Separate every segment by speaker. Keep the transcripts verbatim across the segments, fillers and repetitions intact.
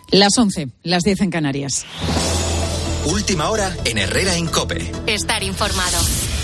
Speaker 1: Las once, las diez en Canarias.
Speaker 2: Última hora en Herrera en COPE.
Speaker 3: Estar informado.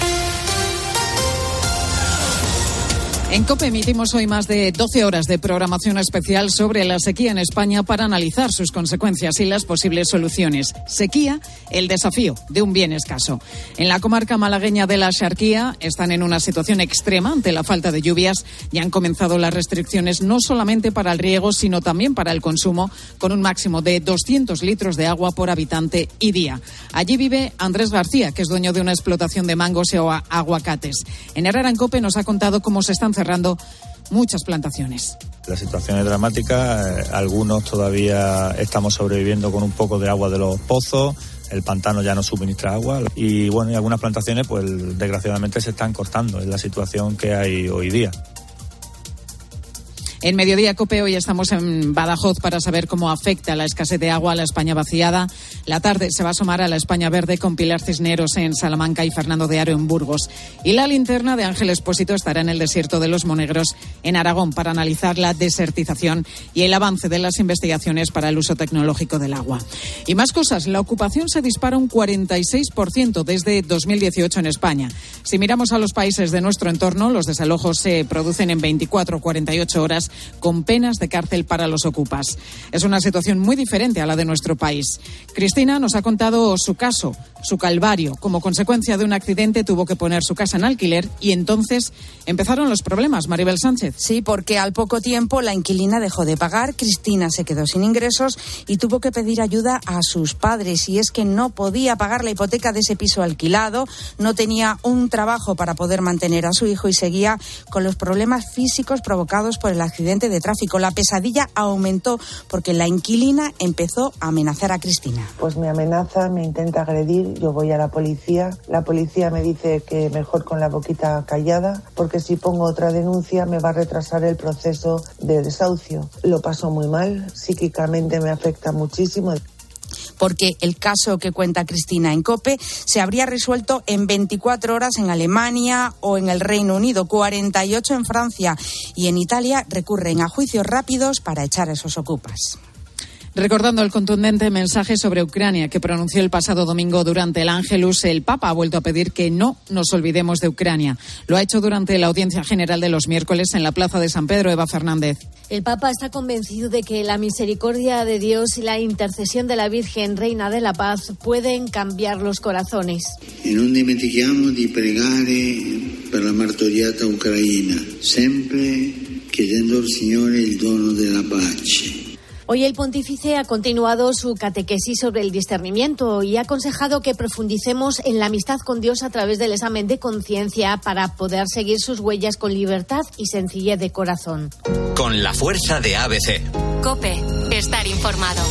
Speaker 1: En COPE emitimos hoy más de doce horas de programación especial sobre la sequía en España para analizar sus consecuencias y las posibles soluciones. Sequía, el desafío de un bien escaso. En la comarca malagueña de la Axarquía están en una situación extrema ante la falta de lluvias y han comenzado las restricciones no solamente para el riego, sino también para el consumo, con un máximo de doscientos litros de agua por habitante y día. Allí vive Andrés García, que es dueño de una explotación de mangos y aguacates. En Herrera en COPE nos ha contado cómo se están cerrando muchas plantaciones.
Speaker 4: La situación es dramática, eh, algunos todavía estamos sobreviviendo con un poco de agua de los pozos, el pantano ya no suministra agua y bueno, y algunas plantaciones pues desgraciadamente se están cortando, es la situación que hay hoy día.
Speaker 1: En Mediodía COPE hoy estamos en Badajoz para saber cómo afecta la escasez de agua a la España vaciada. La tarde se va a sumar a la España verde con Pilar Cisneros en Salamanca y Fernando de Aro en Burgos. Y la linterna de Ángel Expósito estará en el desierto de los Monegros en Aragón para analizar la desertización y el avance de las investigaciones para el uso tecnológico del agua. Y más cosas, la ocupación se dispara un cuarenta y seis por ciento desde dos mil dieciocho en España. Si miramos a los países de nuestro entorno, los desalojos se producen en veinticuatro a cuarenta y ocho horas con penas de cárcel para los ocupas. Es una situación muy diferente a la de nuestro país. Cristina nos ha contado su caso, su calvario. Como consecuencia de un accidente tuvo que poner su casa en alquiler y entonces empezaron los problemas. Maribel Sánchez.
Speaker 5: Sí, porque al poco tiempo la inquilina dejó de pagar, Cristina se quedó sin ingresos y tuvo que pedir ayuda a sus padres. Y es que no podía pagar la hipoteca de ese piso alquilado, no tenía un trabajo para poder mantener a su hijo y seguía con los problemas físicos provocados por el accidente de tráfico. La pesadilla aumentó porque la inquilina empezó a amenazar a Cristina.
Speaker 6: Pues me amenaza, me intenta agredir, yo voy a la policía, la policía me dice que mejor con la boquita callada, porque si pongo otra denuncia me va a retrasar el proceso de desahucio. Lo paso muy mal, psíquicamente me afecta muchísimo.
Speaker 5: Porque el caso que cuenta Cristina en COPE se habría resuelto en veinticuatro horas en Alemania o en el Reino Unido, cuarenta y ocho en Francia y en Italia recurren a juicios rápidos para echar a esos ocupas.
Speaker 1: Recordando el contundente mensaje sobre Ucrania que pronunció el pasado domingo durante el Ángelus, el Papa ha vuelto a pedir que no nos olvidemos de Ucrania. Lo ha hecho durante la audiencia general de los miércoles en la Plaza de San Pedro. Eva Fernández.
Speaker 7: El Papa está convencido de que la misericordia de Dios y la intercesión de la Virgen, Reina de la Paz, pueden cambiar los corazones.
Speaker 8: E non dimentichiamo di pregare per la martoriata Ucraina, sempre chiedendo al Signore il dono della pace.
Speaker 7: Hoy el pontífice ha continuado su catequesis sobre el discernimiento y ha aconsejado que profundicemos en la amistad con Dios a través del examen de conciencia para poder seguir sus huellas con libertad y sencillez de corazón.
Speaker 2: Con la fuerza de A B C.
Speaker 3: COPE. Estar informado.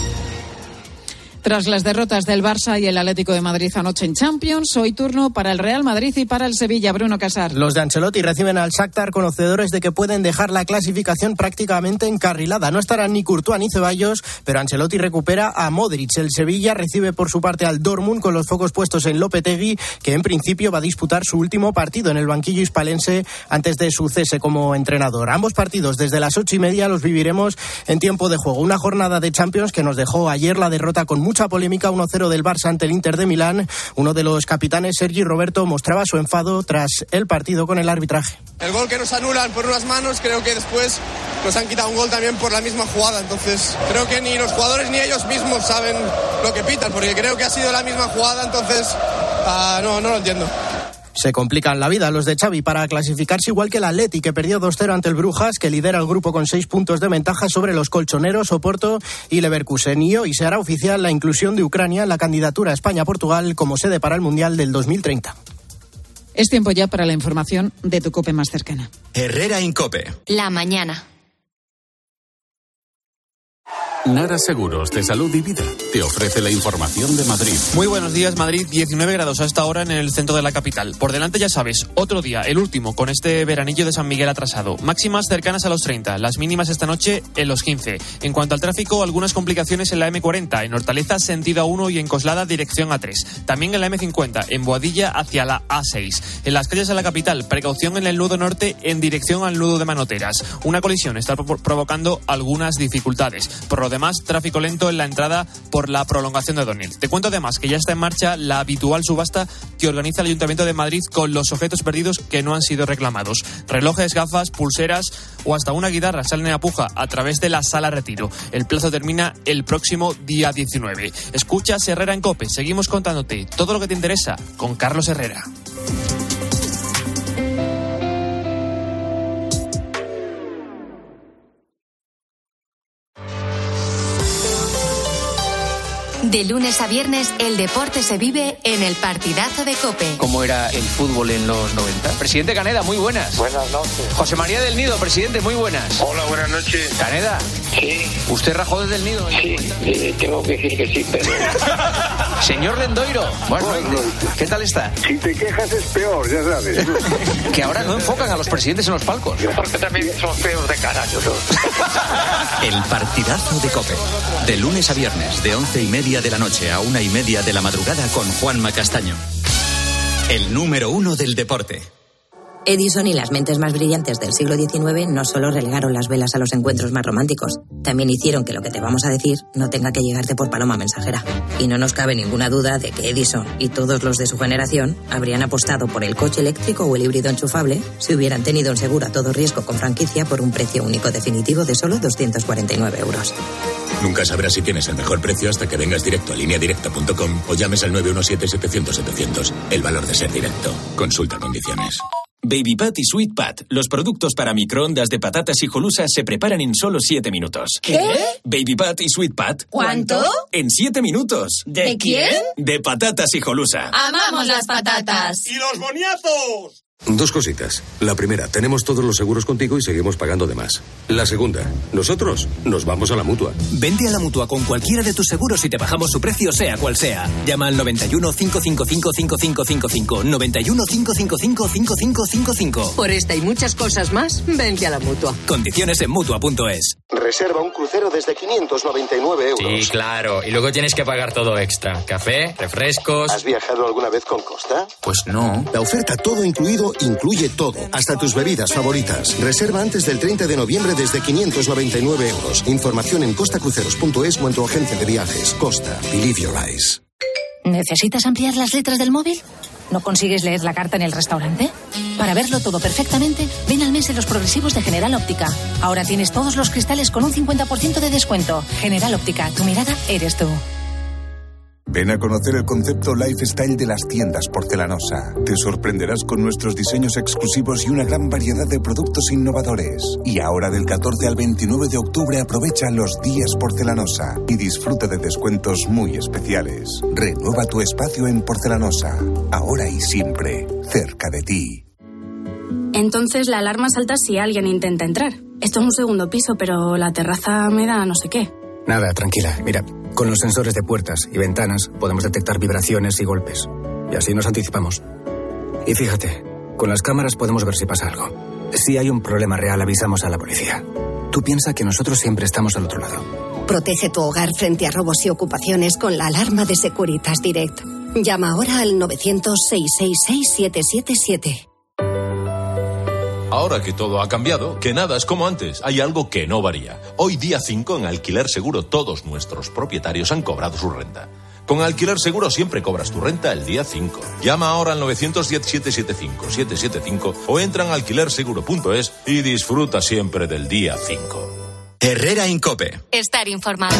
Speaker 1: Tras las derrotas del Barça y el Atlético de Madrid anoche en Champions, hoy turno para el Real Madrid y para el Sevilla. Bruno Casar.
Speaker 9: Los de Ancelotti reciben al Shakhtar, conocedores de que pueden dejar la clasificación prácticamente encarrilada. No estarán ni Courtois ni Ceballos, pero Ancelotti recupera a Modric. El Sevilla recibe por su parte al Dortmund con los focos puestos en Lopetegui, que en principio va a disputar su último partido en el banquillo hispalense antes de su cese como entrenador. Ambos partidos desde las ocho y media los viviremos en tiempo de juego. Una jornada de Champions que nos dejó ayer la derrota con mucha polémica, uno cero del Barça ante el Inter de Milán. Uno de los capitanes, Sergi Roberto, mostraba su enfado tras el partido con el arbitraje.
Speaker 10: El gol que nos anulan por unas manos, creo que después nos han quitado un gol también por la misma jugada. Entonces creo que ni los jugadores ni ellos mismos saben lo que pitan, porque creo que ha sido la misma jugada. Entonces uh, no, no lo entiendo.
Speaker 9: Se complican la vida los de Xavi para clasificarse, igual que el Atleti, que perdió dos cero ante el Brujas, que lidera el grupo con seis puntos de ventaja sobre los colchoneros Oporto y Leverkusen. Y hoy se hará oficial la inclusión de Ucrania en la candidatura España-Portugal como sede para el Mundial del dos mil treinta.
Speaker 1: Es tiempo ya para la información de tu COPE más cercana.
Speaker 2: Herrera en COPE.
Speaker 3: La mañana.
Speaker 11: Nara Seguros de Salud y Vida te ofrece la información de Madrid.
Speaker 12: Muy buenos días, Madrid. diecinueve grados a esta hora en el centro de la capital. Por delante, ya sabes, otro día, el último, con este veranillo de San Miguel atrasado. Máximas cercanas a los treinta, las mínimas esta noche en los quince. En cuanto al tráfico, algunas complicaciones en la eme cuarenta, en Hortaleza, sentido A uno y en Coslada, dirección A tres. También en la eme cincuenta, en Boadilla, hacia la A seis. En las calles de la capital, precaución en el nudo norte en dirección al nudo de Manoteras. Una colisión está provocando algunas dificultades. Por lo lo demás, tráfico lento en la entrada por la prolongación de O'Donnell. Te cuento además que ya está en marcha la habitual subasta que organiza el Ayuntamiento de Madrid con los objetos perdidos que no han sido reclamados. Relojes, gafas, pulseras o hasta una guitarra salen a puja a través de la Sala Retiro. El plazo termina el próximo día diecinueve. Escuchas Herrera en COPE. Seguimos contándote todo lo que te interesa con Carlos Herrera.
Speaker 3: De lunes a viernes, el deporte se vive en el partidazo de COPE.
Speaker 13: ¿Cómo era el fútbol en los noventa? Presidente Caneda, muy buenas.
Speaker 14: Buenas noches.
Speaker 13: José María del Nido, presidente, muy buenas.
Speaker 14: Hola, buenas noches.
Speaker 13: Caneda.
Speaker 14: Sí.
Speaker 13: ¿Usted rajó desde el Nido?
Speaker 14: Sí, eh, tengo que decir que sí, pero...
Speaker 13: Señor Lendoiro, bueno, ¿qué tal está?
Speaker 15: Si te quejas es peor, ya sabes.
Speaker 13: Que ahora no enfocan a los presidentes en los palcos.
Speaker 14: Porque también son feos de cara, yo
Speaker 2: El partidazo de COPE. De lunes a viernes, de once y media de la noche a una y media de la madrugada con Juanma Castaño. El número uno del deporte.
Speaker 16: Edison y las mentes más brillantes del siglo diecinueve no solo relegaron las velas a los encuentros más románticos, también hicieron que lo que te vamos a decir no tenga que llegarte por paloma mensajera. Y no nos cabe ninguna duda de que Edison y todos los de su generación habrían apostado por el coche eléctrico o el híbrido enchufable si hubieran tenido un seguro a todo riesgo con franquicia por un precio único definitivo de solo doscientos cuarenta y nueve euros.
Speaker 17: Nunca sabrás si tienes el mejor precio hasta que vengas directo a línea directa punto com o llames al nueve uno siete, setecientos, setecientos. El valor de ser directo. Consulta condiciones.
Speaker 18: Baby Pat y Sweet Pat, los productos para microondas de patatas hijolusa se preparan en solo siete minutos.
Speaker 19: ¿Qué?
Speaker 18: Baby Pat y Sweet Pat.
Speaker 19: ¿Cuánto?
Speaker 18: En siete minutos.
Speaker 19: ¿De quién?
Speaker 18: De patatas hijolusa.
Speaker 19: ¡Amamos las patatas!
Speaker 20: ¡Y los boniatos!
Speaker 21: Dos cositas. La primera, tenemos todos los seguros contigo y seguimos pagando de más. La segunda, nosotros nos vamos a la Mutua.
Speaker 22: Vente a la Mutua con cualquiera de tus seguros y te bajamos su precio sea cual sea. Llama al noventa y uno, cinco cinco cinco, cinco cinco cinco cinco, noventa y uno, cinco cinco cinco, cinco cinco cinco cinco.
Speaker 23: Por esta y muchas cosas más, vente a la Mutua.
Speaker 22: Condiciones en Mutua punto es.
Speaker 21: Reserva un crucero desde quinientos noventa y nueve euros.
Speaker 24: Sí, claro. Y luego tienes que pagar todo extra. Café, refrescos...
Speaker 21: ¿Has viajado alguna vez con Costa?
Speaker 24: Pues no.
Speaker 21: La oferta todo incluido incluye todo, hasta tus bebidas favoritas. Reserva antes del treinta de noviembre desde quinientos noventa y nueve euros. Información en costa cruceros punto es o en tu agencia de viajes. Costa, believe your eyes.
Speaker 25: ¿Necesitas ampliar las letras del móvil? ¿No consigues leer la carta en el restaurante? Para verlo todo perfectamente, ven al mes de los progresivos de General Óptica. Ahora tienes todos los cristales con un cincuenta por ciento de descuento. General Óptica, tu mirada eres tú.
Speaker 26: Ven a conocer el concepto lifestyle de las tiendas Porcelanosa. Te sorprenderás con nuestros diseños exclusivos y una gran variedad de productos innovadores. Y ahora del catorce al veintinueve de octubre aprovecha los días Porcelanosa y disfruta de descuentos muy especiales. Renueva tu espacio en Porcelanosa, ahora y siempre, cerca de ti.
Speaker 27: Entonces la alarma salta si alguien intenta entrar. Esto es un segundo piso, pero la terraza me da no sé qué.
Speaker 28: Nada, tranquila. Mira, con los sensores de puertas y ventanas podemos detectar vibraciones y golpes. Y así nos anticipamos. Y fíjate, con las cámaras podemos ver si pasa algo. Si hay un problema real, avisamos a la policía. Tú piensa que nosotros siempre estamos al otro lado.
Speaker 29: Protege tu hogar frente a robos y ocupaciones con la alarma de Securitas Direct. Llama ahora al novecientos, seiscientos sesenta y seis, siete siete siete.
Speaker 30: Ahora que todo ha cambiado, que nada es como antes, hay algo que no varía. Hoy día cinco en Alquiler Seguro todos nuestros propietarios han cobrado su renta. Con Alquiler Seguro siempre cobras tu renta el día cinco. Llama ahora al novecientos diez, setecientos setenta y cinco, setecientos setenta y cinco o entra en alquiler seguro punto es y disfruta siempre del día cinco.
Speaker 2: Herrera en COPE.
Speaker 3: Estar informado.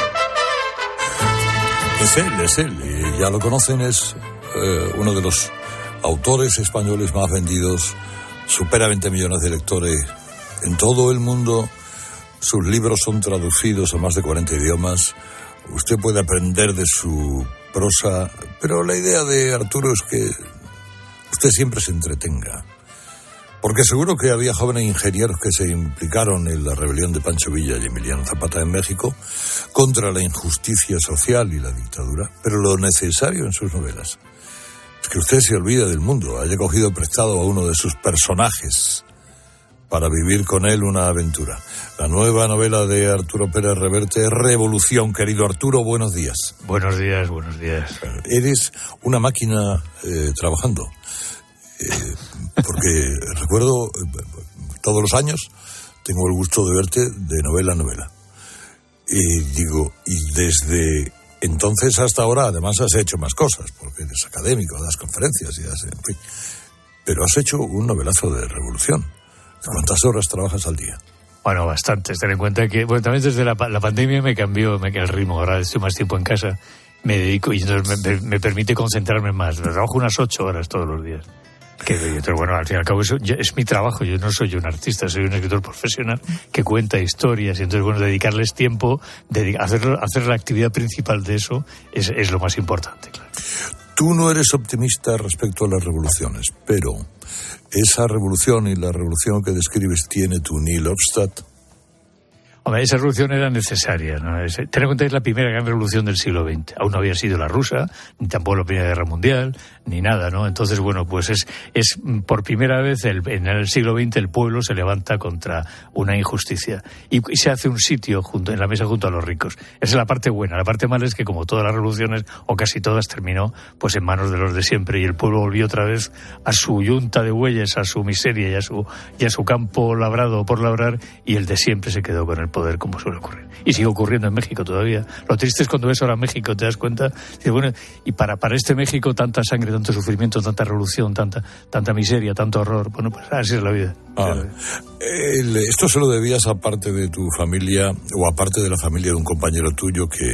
Speaker 31: Es él, es él, y ya lo conocen, es eh, uno de los autores españoles más vendidos. Supera veinte millones de lectores en todo el mundo. Sus libros son traducidos a más de cuarenta idiomas. Usted puede aprender de su prosa, pero la idea de Arturo es que usted siempre se entretenga. Porque seguro que había jóvenes ingenieros que se implicaron en la rebelión de Pancho Villa y Emiliano Zapata en México contra la injusticia social y la dictadura, pero lo necesario en sus novelas es que usted se olvide del mundo, haya cogido prestado a uno de sus personajes para vivir con él una aventura. La nueva novela de Arturo Pérez Reverte es Revolución. Querido Arturo, buenos días.
Speaker 32: Buenos días, buenos días.
Speaker 31: Eres una máquina eh, trabajando. Eh, porque recuerdo, eh, todos los años tengo el gusto de verte de novela a novela. Y digo, y desde entonces hasta ahora, además has hecho más cosas, porque eres académico, das conferencias y has, en fin. Pero has hecho un novelazo de revolución. ¿Cuántas horas trabajas al día?
Speaker 1: Bueno, bastantes. Ten en cuenta que, bueno, también desde la, la pandemia me cambió me, el ritmo. Ahora estoy más tiempo en casa, me dedico y entonces me, me permite concentrarme más. Trabajo unas ocho horas todos los días. Que, entonces, bueno, al fin y al cabo eso es mi trabajo. Yo no soy un artista, soy un escritor profesional que cuenta historias. Y entonces, bueno, dedicarles tiempo, dedicar, hacer, hacer la actividad principal de eso es, es lo más importante, claro.
Speaker 31: Tú no eres optimista respecto a las revoluciones, pero esa revolución y la revolución que describes tiene tu Neil Obstadt.
Speaker 1: Hombre, esa revolución era necesaria, ¿no? Es, ten en cuenta que es la primera gran revolución del siglo veinte. Aún no había sido la rusa, ni tampoco la Primera Guerra Mundial, ni nada, ¿no? Entonces, bueno, pues es, es por primera vez el, en el siglo veinte el pueblo se levanta contra una injusticia y, y se hace un sitio junto, en la mesa junto a los ricos. Esa es la parte buena. La parte mala es que, como todas las revoluciones, o casi todas, terminó pues en manos de los de siempre y el pueblo volvió otra vez a su yunta de bueyes, a su miseria y a su, y a su campo labrado por labrar, y el de siempre se quedó con el poder, como suele ocurrir. Y sigue ocurriendo en México todavía. Lo triste es cuando ves ahora México, te das cuenta, y, bueno, y para, para este México tanta sangre, tanto sufrimiento, tanta revolución, tanta, tanta miseria, tanto horror. Bueno, pues así es la vida.
Speaker 31: Ah, el, esto se lo debías aparte de tu familia, o aparte de la familia de un compañero tuyo que,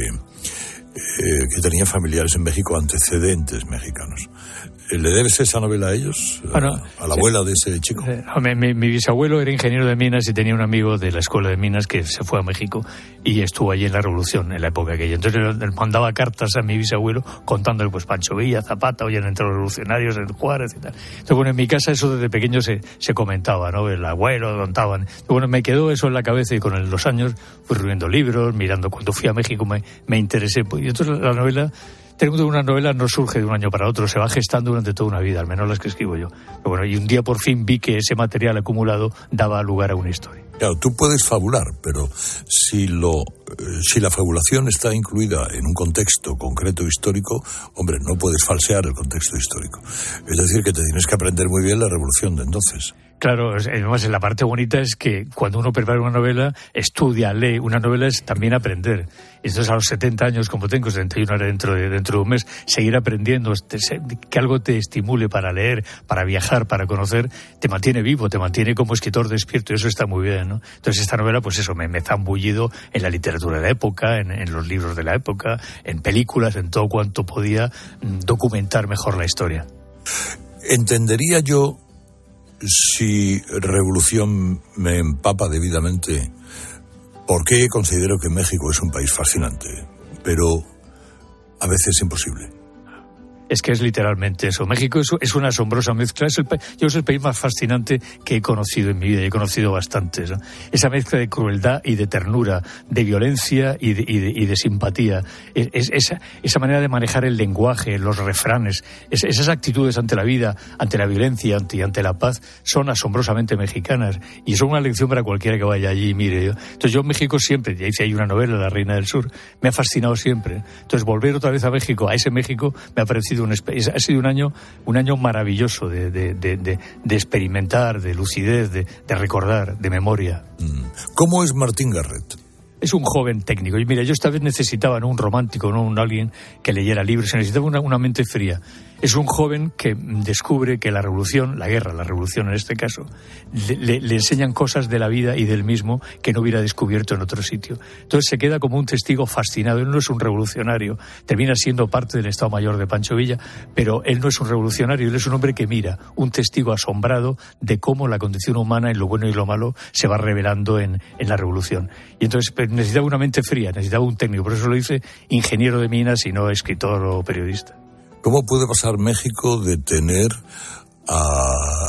Speaker 31: eh, que tenía familiares en México, antecedentes mexicanos. ¿Le debes esa novela a ellos?
Speaker 1: Bueno,
Speaker 31: ¿A la abuela de ese chico?
Speaker 1: Eh, mi, mi, mi bisabuelo era ingeniero de minas y tenía un amigo de la escuela de minas que se fue a México y estuvo allí en la revolución, en la época aquella. Entonces él mandaba cartas a mi bisabuelo contándole, pues, Pancho Villa, Zapata, oyen entre los revolucionarios, en Juárez y tal. Entonces, bueno, en mi casa eso desde pequeño se, se comentaba, ¿no? El abuelo contaban. Entonces, bueno, me quedó eso en la cabeza y con el, los años fui leyendo libros, mirando. Cuando fui a México me, me interesé. Pues, y entonces la novela... Tengo que una novela no surge de un año para otro, se va gestando durante toda una vida, al menos las que escribo yo. Pero bueno, y un día por fin vi que ese material acumulado daba lugar a una historia.
Speaker 31: Claro, tú puedes fabular, pero si lo si la fabulación está incluida en un contexto concreto histórico, hombre, no puedes falsear el contexto histórico. Es decir, que te tienes que aprender muy bien la revolución de entonces.
Speaker 1: Claro, además la parte bonita es que cuando uno prepara una novela, estudia, lee. Una novela es también aprender. Entonces a los setenta años, como tengo, setenta y uno dentro de, dentro de un mes, seguir aprendiendo, que algo te estimule para leer, para viajar, para conocer, te mantiene vivo, te mantiene como escritor despierto, y eso está muy bien, ¿no? Entonces esta novela, pues eso, me, me he zambullido en la literatura de la época, en, en los libros de la época, en películas, en todo cuanto podía documentar mejor la historia.
Speaker 31: Entendería yo, si revolución me empapa debidamente, por qué considero que México es un país fascinante, pero a veces imposible.
Speaker 1: Es que es literalmente eso. México es, es una asombrosa mezcla. Es el, yo es el país más fascinante que he conocido en mi vida. He conocido bastantes, ¿no? Esa mezcla de crueldad y de ternura, de violencia y de, y de, y de simpatía. Es, es, esa, esa manera de manejar el lenguaje, los refranes, es, esas actitudes ante la vida, ante la violencia ante, y ante la paz son asombrosamente mexicanas. Y son una lección para cualquiera que vaya allí y mire. Yo. Entonces yo en México siempre, ya hice ahí una novela, La Reina del Sur, me ha fascinado siempre. Entonces volver otra vez a México, a ese México, me ha parecido Un, ha sido un año un año maravilloso de, de, de, de, de experimentar, de lucidez, de, de recordar, de memoria.
Speaker 31: ¿Cómo es Martín Garret?
Speaker 1: Es un joven técnico. Y mira, yo esta vez necesitaba no un romántico, no un alguien que leyera libros, necesitaba una, una mente fría. Es un joven que descubre que la revolución, la guerra, la revolución en este caso, le, le, le enseñan cosas de la vida y del mismo que no hubiera descubierto en otro sitio. Entonces se queda como un testigo fascinado. Él no es un revolucionario, termina siendo parte del Estado Mayor de Pancho Villa, pero él no es un revolucionario, él es un hombre que mira, un testigo asombrado de cómo la condición humana, en lo bueno y lo malo, se va revelando en, en la revolución. Y entonces necesitaba una mente fría, necesitaba un técnico, por eso lo hice ingeniero de minas y no escritor o periodista.
Speaker 31: ¿Cómo puede pasar México de tener a...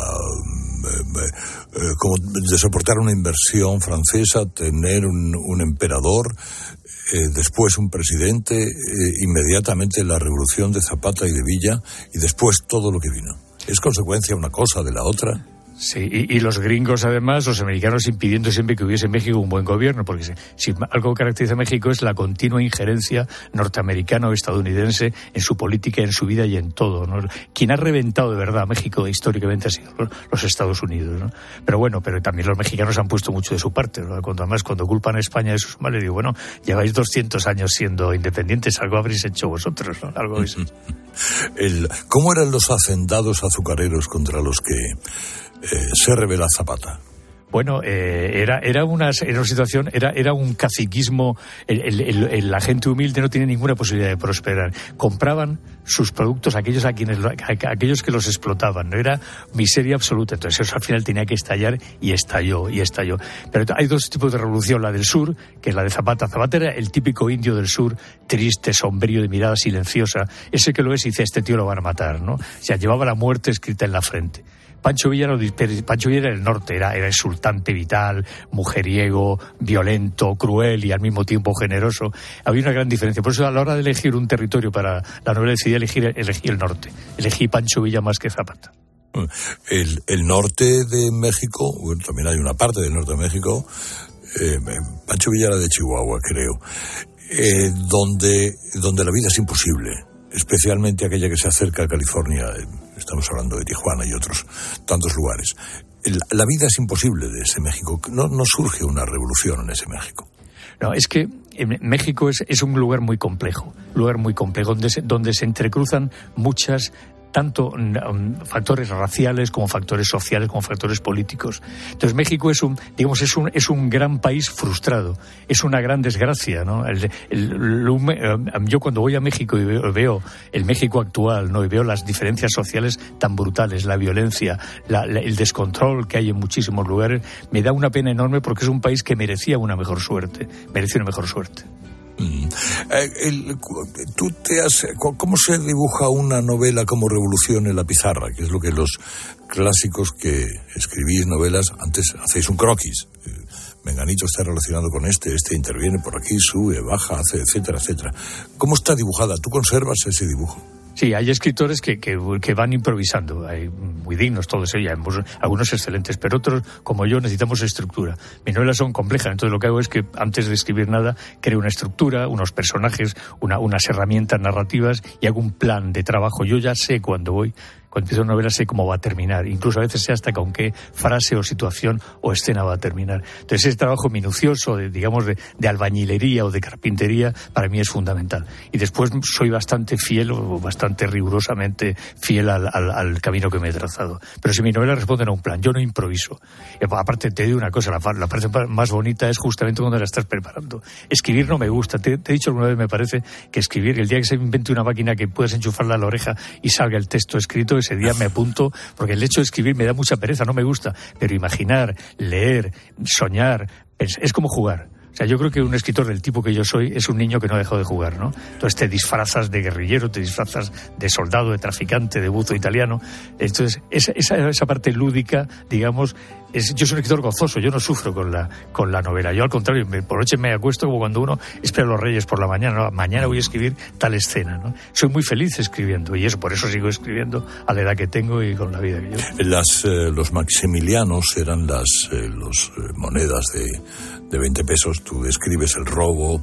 Speaker 31: Eh, como de soportar una inversión francesa, tener un, un emperador, eh, después un presidente, eh, inmediatamente la revolución de Zapata y de Villa, y después todo lo que vino? ¿Es consecuencia una cosa de la otra?
Speaker 1: Sí, y, y los gringos, además, los americanos impidiendo siempre que hubiese en México un buen gobierno, porque si, si algo que caracteriza a México es la continua injerencia norteamericana o estadounidense en su política, en su vida y en todo, ¿no? Quien ha reventado de verdad a México históricamente ha sido los, los Estados Unidos, ¿no? Pero bueno, pero también los mexicanos han puesto mucho de su parte, ¿no? Cuando además cuando culpan a España de sus males, digo, bueno, lleváis doscientos años siendo independientes, algo habréis hecho vosotros, ¿no? Algo habéis hecho.
Speaker 31: El, ¿Cómo eran los hacendados azucareros contra los que eh, se revela Zapata?
Speaker 1: Bueno, eh, era era una, era una situación, era era un caciquismo. El, el, el, el, la gente humilde no tiene ninguna posibilidad de prosperar. Compraban sus productos a aquellos a quienes a, a aquellos que los explotaban. No era miseria absoluta. Entonces eso al final tenía que estallar y estalló y estalló. Pero hay dos tipos de revolución: la del sur, que es la de Zapata. Zapata era el típico indio del sur, triste, sombrío, de mirada silenciosa. Ese que lo es y dice, este tío lo van a matar, ¿no? O sea, llevaba la muerte escrita en la frente. Pancho Villa, no, Pancho Villa era el norte, era, era exultante, vital, mujeriego, violento, cruel y al mismo tiempo generoso. Había una gran diferencia. Por eso a la hora de elegir un territorio para la novela decidí elegir, elegí el norte. Elegí Pancho Villa más que Zapata.
Speaker 31: El, el norte de México, bueno, también hay una parte del norte de México, eh, Pancho Villa era de Chihuahua, creo, eh, donde, donde la vida es imposible, especialmente aquella que se acerca a California. Estamos hablando de Tijuana y otros tantos lugares. El, la vida es imposible de ese México. No, no surge una revolución en ese México.
Speaker 1: No, es que México es, es un lugar muy complejo, lugar muy complejo, donde se, donde se entrecruzan muchas, tanto um, factores raciales como factores sociales como factores políticos. Entonces México es un, digamos, es un es un gran país frustrado, es una gran desgracia, ¿no? El, el, el, yo cuando voy a México y veo, veo el México actual, ¿no? Y veo las diferencias sociales tan brutales, la violencia, la, la, el descontrol que hay en muchísimos lugares, me da una pena enorme porque es un país que merecía una mejor suerte, merecía una mejor suerte.
Speaker 31: Mm. Eh, el, ¿tú te has, ¿Cómo se dibuja una novela como Revolución en la pizarra? Que es lo que los clásicos que escribís novelas, antes hacéis un croquis. Eh, Menganito está relacionado con este, este interviene por aquí, sube, baja, hace, etcétera, etcétera. ¿Cómo está dibujada? ¿Tú conservas ese dibujo?
Speaker 1: Sí, hay escritores que, que, que van improvisando, hay muy dignos todos ellos, algunos excelentes, pero otros, como yo, necesitamos estructura. Mis novelas son complejas, entonces lo que hago es que antes de escribir nada, creo una estructura, unos personajes, una, unas herramientas narrativas y hago un plan de trabajo. Yo ya sé cuándo voy. Cuando empiezo una novela sé cómo va a terminar, incluso a veces sé hasta con qué frase o situación o escena va a terminar. Entonces ese trabajo minucioso, de, digamos, de, de albañilería o de carpintería, para mí es fundamental. Y después soy bastante fiel o bastante rigurosamente fiel al, al, al camino que me he trazado. Pero si mi novela responde a un plan, yo no improviso. Y aparte te digo una cosa, la, la parte más bonita es justamente cuando la estás preparando. Escribir no me gusta. Te, te he dicho alguna vez, me parece, que escribir, el día que se invente una máquina que puedas enchufarla a la oreja y salga el texto escrito, ese día me apunto, porque el hecho de escribir me da mucha pereza, no me gusta, pero imaginar, leer, soñar, es como jugar. O sea, yo creo que un escritor del tipo que yo soy es un niño que no ha dejado de jugar, ¿no? Entonces te disfrazas de guerrillero, te disfrazas de soldado, de traficante, de buzo italiano. Entonces, esa, esa, esa parte lúdica, digamos, es, yo soy un escritor gozoso, yo no sufro con la, con la novela. Yo, al contrario, me, por noche me acuesto como cuando uno espera a los Reyes por la mañana, ¿no? Mañana voy a escribir tal escena, ¿no? Soy muy feliz escribiendo, y eso, por eso sigo escribiendo a la edad que tengo y con la vida que llevo.
Speaker 31: Las, eh, los maximilianos eran las eh, los, eh, monedas de, de veinte pesos. Tú describes el robo,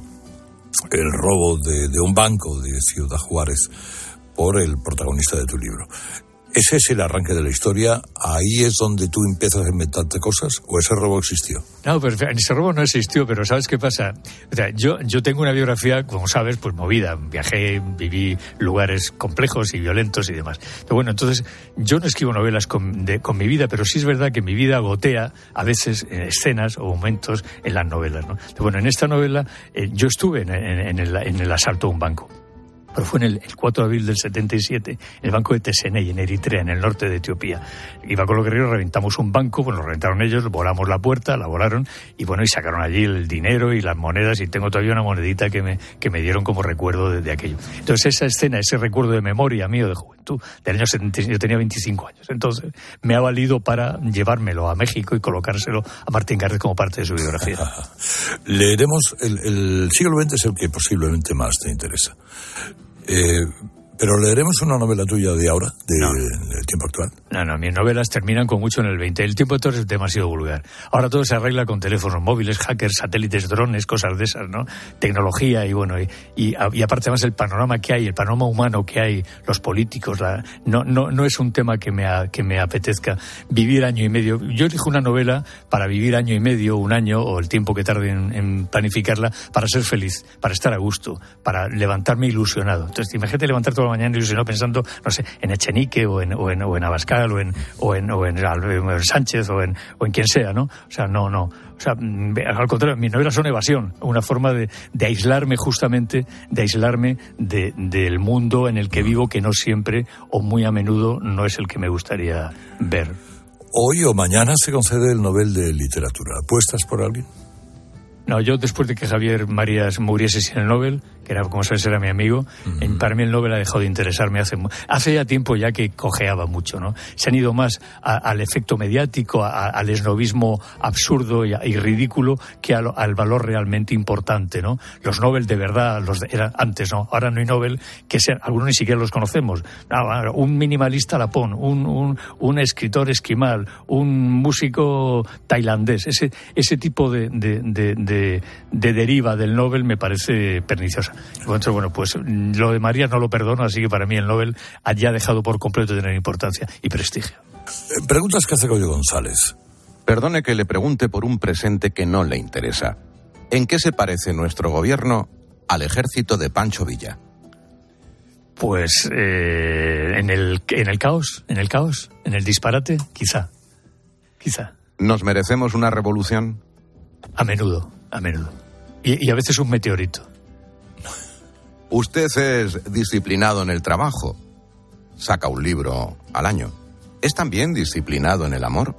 Speaker 31: el robo de, de un banco de Ciudad Juárez por el protagonista de tu libro. ¿Ese es el arranque de la historia? ¿Ahí es donde tú empiezas a inventarte cosas? ¿O ese robo existió?
Speaker 1: No, pero ese robo no existió, pero ¿sabes qué pasa? O sea, yo, yo tengo una biografía, como sabes, pues movida. Viajé, viví lugares complejos y violentos y demás. Pero bueno, entonces, yo no escribo novelas con, de, con mi vida, pero sí es verdad que mi vida gotea a veces en escenas o momentos en las novelas, ¿no? Pero bueno, en esta novela eh, yo estuve en, en, en, el, en el asalto a un banco. Pero fue en el, el cuatro de abril del setenta y siete, en el banco de Tesenei, en Eritrea, en el norte de Etiopía. Iba con los guerreros, reventamos un banco, bueno, lo reventaron ellos, volamos la puerta, la volaron, y bueno, y sacaron allí el dinero y las monedas, y tengo todavía una monedita que me, que me dieron como recuerdo de, de aquello. Entonces esa escena, ese recuerdo de memoria mío de juventud, del año setenta y siete, yo tenía veinticinco años, entonces me ha valido para llevármelo a México y colocárselo a Martín Garret como parte de su biografía.
Speaker 31: Leeremos, el, el siglo veinte es el que posiblemente más te interesa. Eh, pero leeremos una novela tuya de ahora, de,
Speaker 1: no.
Speaker 31: del tiempo actual.
Speaker 1: No, no, mis novelas terminan con mucho en el veinte. El tiempo de todo es demasiado vulgar. Ahora todo se arregla con teléfonos móviles, hackers, satélites, drones, cosas de esas, ¿no? Tecnología y bueno, y, y, y aparte además el panorama que hay, el panorama humano que hay, los políticos, la, no, no, no es un tema que me, a, que me apetezca vivir año y medio. Yo elijo una novela para vivir año y medio, un año o el tiempo que tarde en, en planificarla, para ser feliz, para estar a gusto, para levantarme ilusionado. Entonces, imagínate levantar toda la mañana ilusionado pensando, no sé, en Echenique o en, o en, o en Abascal o en, o en, o en, o en Sánchez o en, o en quien sea, ¿no? O sea, no, no. O sea, al contrario, mis novelas son evasión, una forma de, de aislarme justamente, de aislarme de, del mundo en el que vivo, que no siempre o muy a menudo no es el que me gustaría ver.
Speaker 31: Hoy o mañana se concede el Nobel de Literatura. ¿Apuestas por alguien?
Speaker 1: No, yo después de que Javier Marías muriese sin el Nobel, que era, como sabes, era mi amigo, uh-huh. para mí el Nobel ha dejado de interesarme hace hace ya tiempo ya que cojeaba mucho, ¿no? Se han ido más a, al efecto mediático, a, al esnovismo absurdo y, y ridículo que al, al valor realmente importante, ¿no? Los Nobel de verdad, los de, eran antes, ¿no? Ahora no hay Nobel, que sean, algunos ni siquiera los conocemos. No, un minimalista lapón, un, un, un escritor esquimal, un músico tailandés, ese, ese tipo de, de, de, de De, de deriva del Nobel me parece perniciosa. Entonces, bueno, pues lo de María no lo perdono, así que para mí el Nobel ha ya dejado por completo de tener importancia y prestigio.
Speaker 31: Preguntas que hace Goyo González.
Speaker 4: Perdone que le pregunte por un presente que no le interesa. ¿En qué se parece nuestro gobierno al ejército de Pancho Villa?
Speaker 1: Pues eh, en el en el caos, en el caos, en el disparate, quizá, quizá.
Speaker 4: ¿Nos merecemos una revolución?
Speaker 1: A menudo. A menudo. Y, y a veces un meteorito.
Speaker 4: Usted es disciplinado en el trabajo. Saca un libro al año. ¿Es también disciplinado en el amor?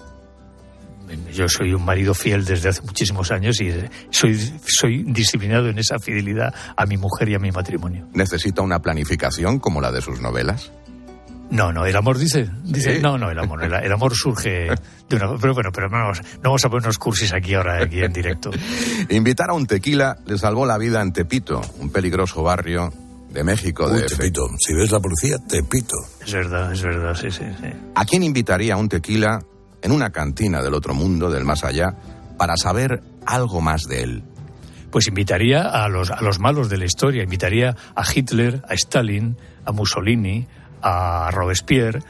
Speaker 1: Yo soy un marido fiel desde hace muchísimos años y soy, soy disciplinado en esa fidelidad a mi mujer y a mi matrimonio.
Speaker 4: ¿Necesita una planificación como la de sus novelas?
Speaker 1: No, no, el amor dice, dice,
Speaker 4: ¿Sí?
Speaker 1: no, no, el amor, el, el amor surge de una, pero bueno, pero no vamos, no vamos a ponernos cursis aquí ahora, aquí en directo.
Speaker 4: Invitar a un tequila le salvó la vida en Tepito, un peligroso barrio de México.
Speaker 31: Uy,
Speaker 4: de
Speaker 31: Tepito, F. Si ves la policía, Tepito.
Speaker 1: Es verdad, es verdad, sí, sí, sí.
Speaker 4: ¿A quién invitaría a un tequila en una cantina del otro mundo, del más allá, para saber algo más de él?
Speaker 1: Pues invitaría a los, a los malos de la historia, invitaría a Hitler, a Stalin, a Mussolini, a Robespierre,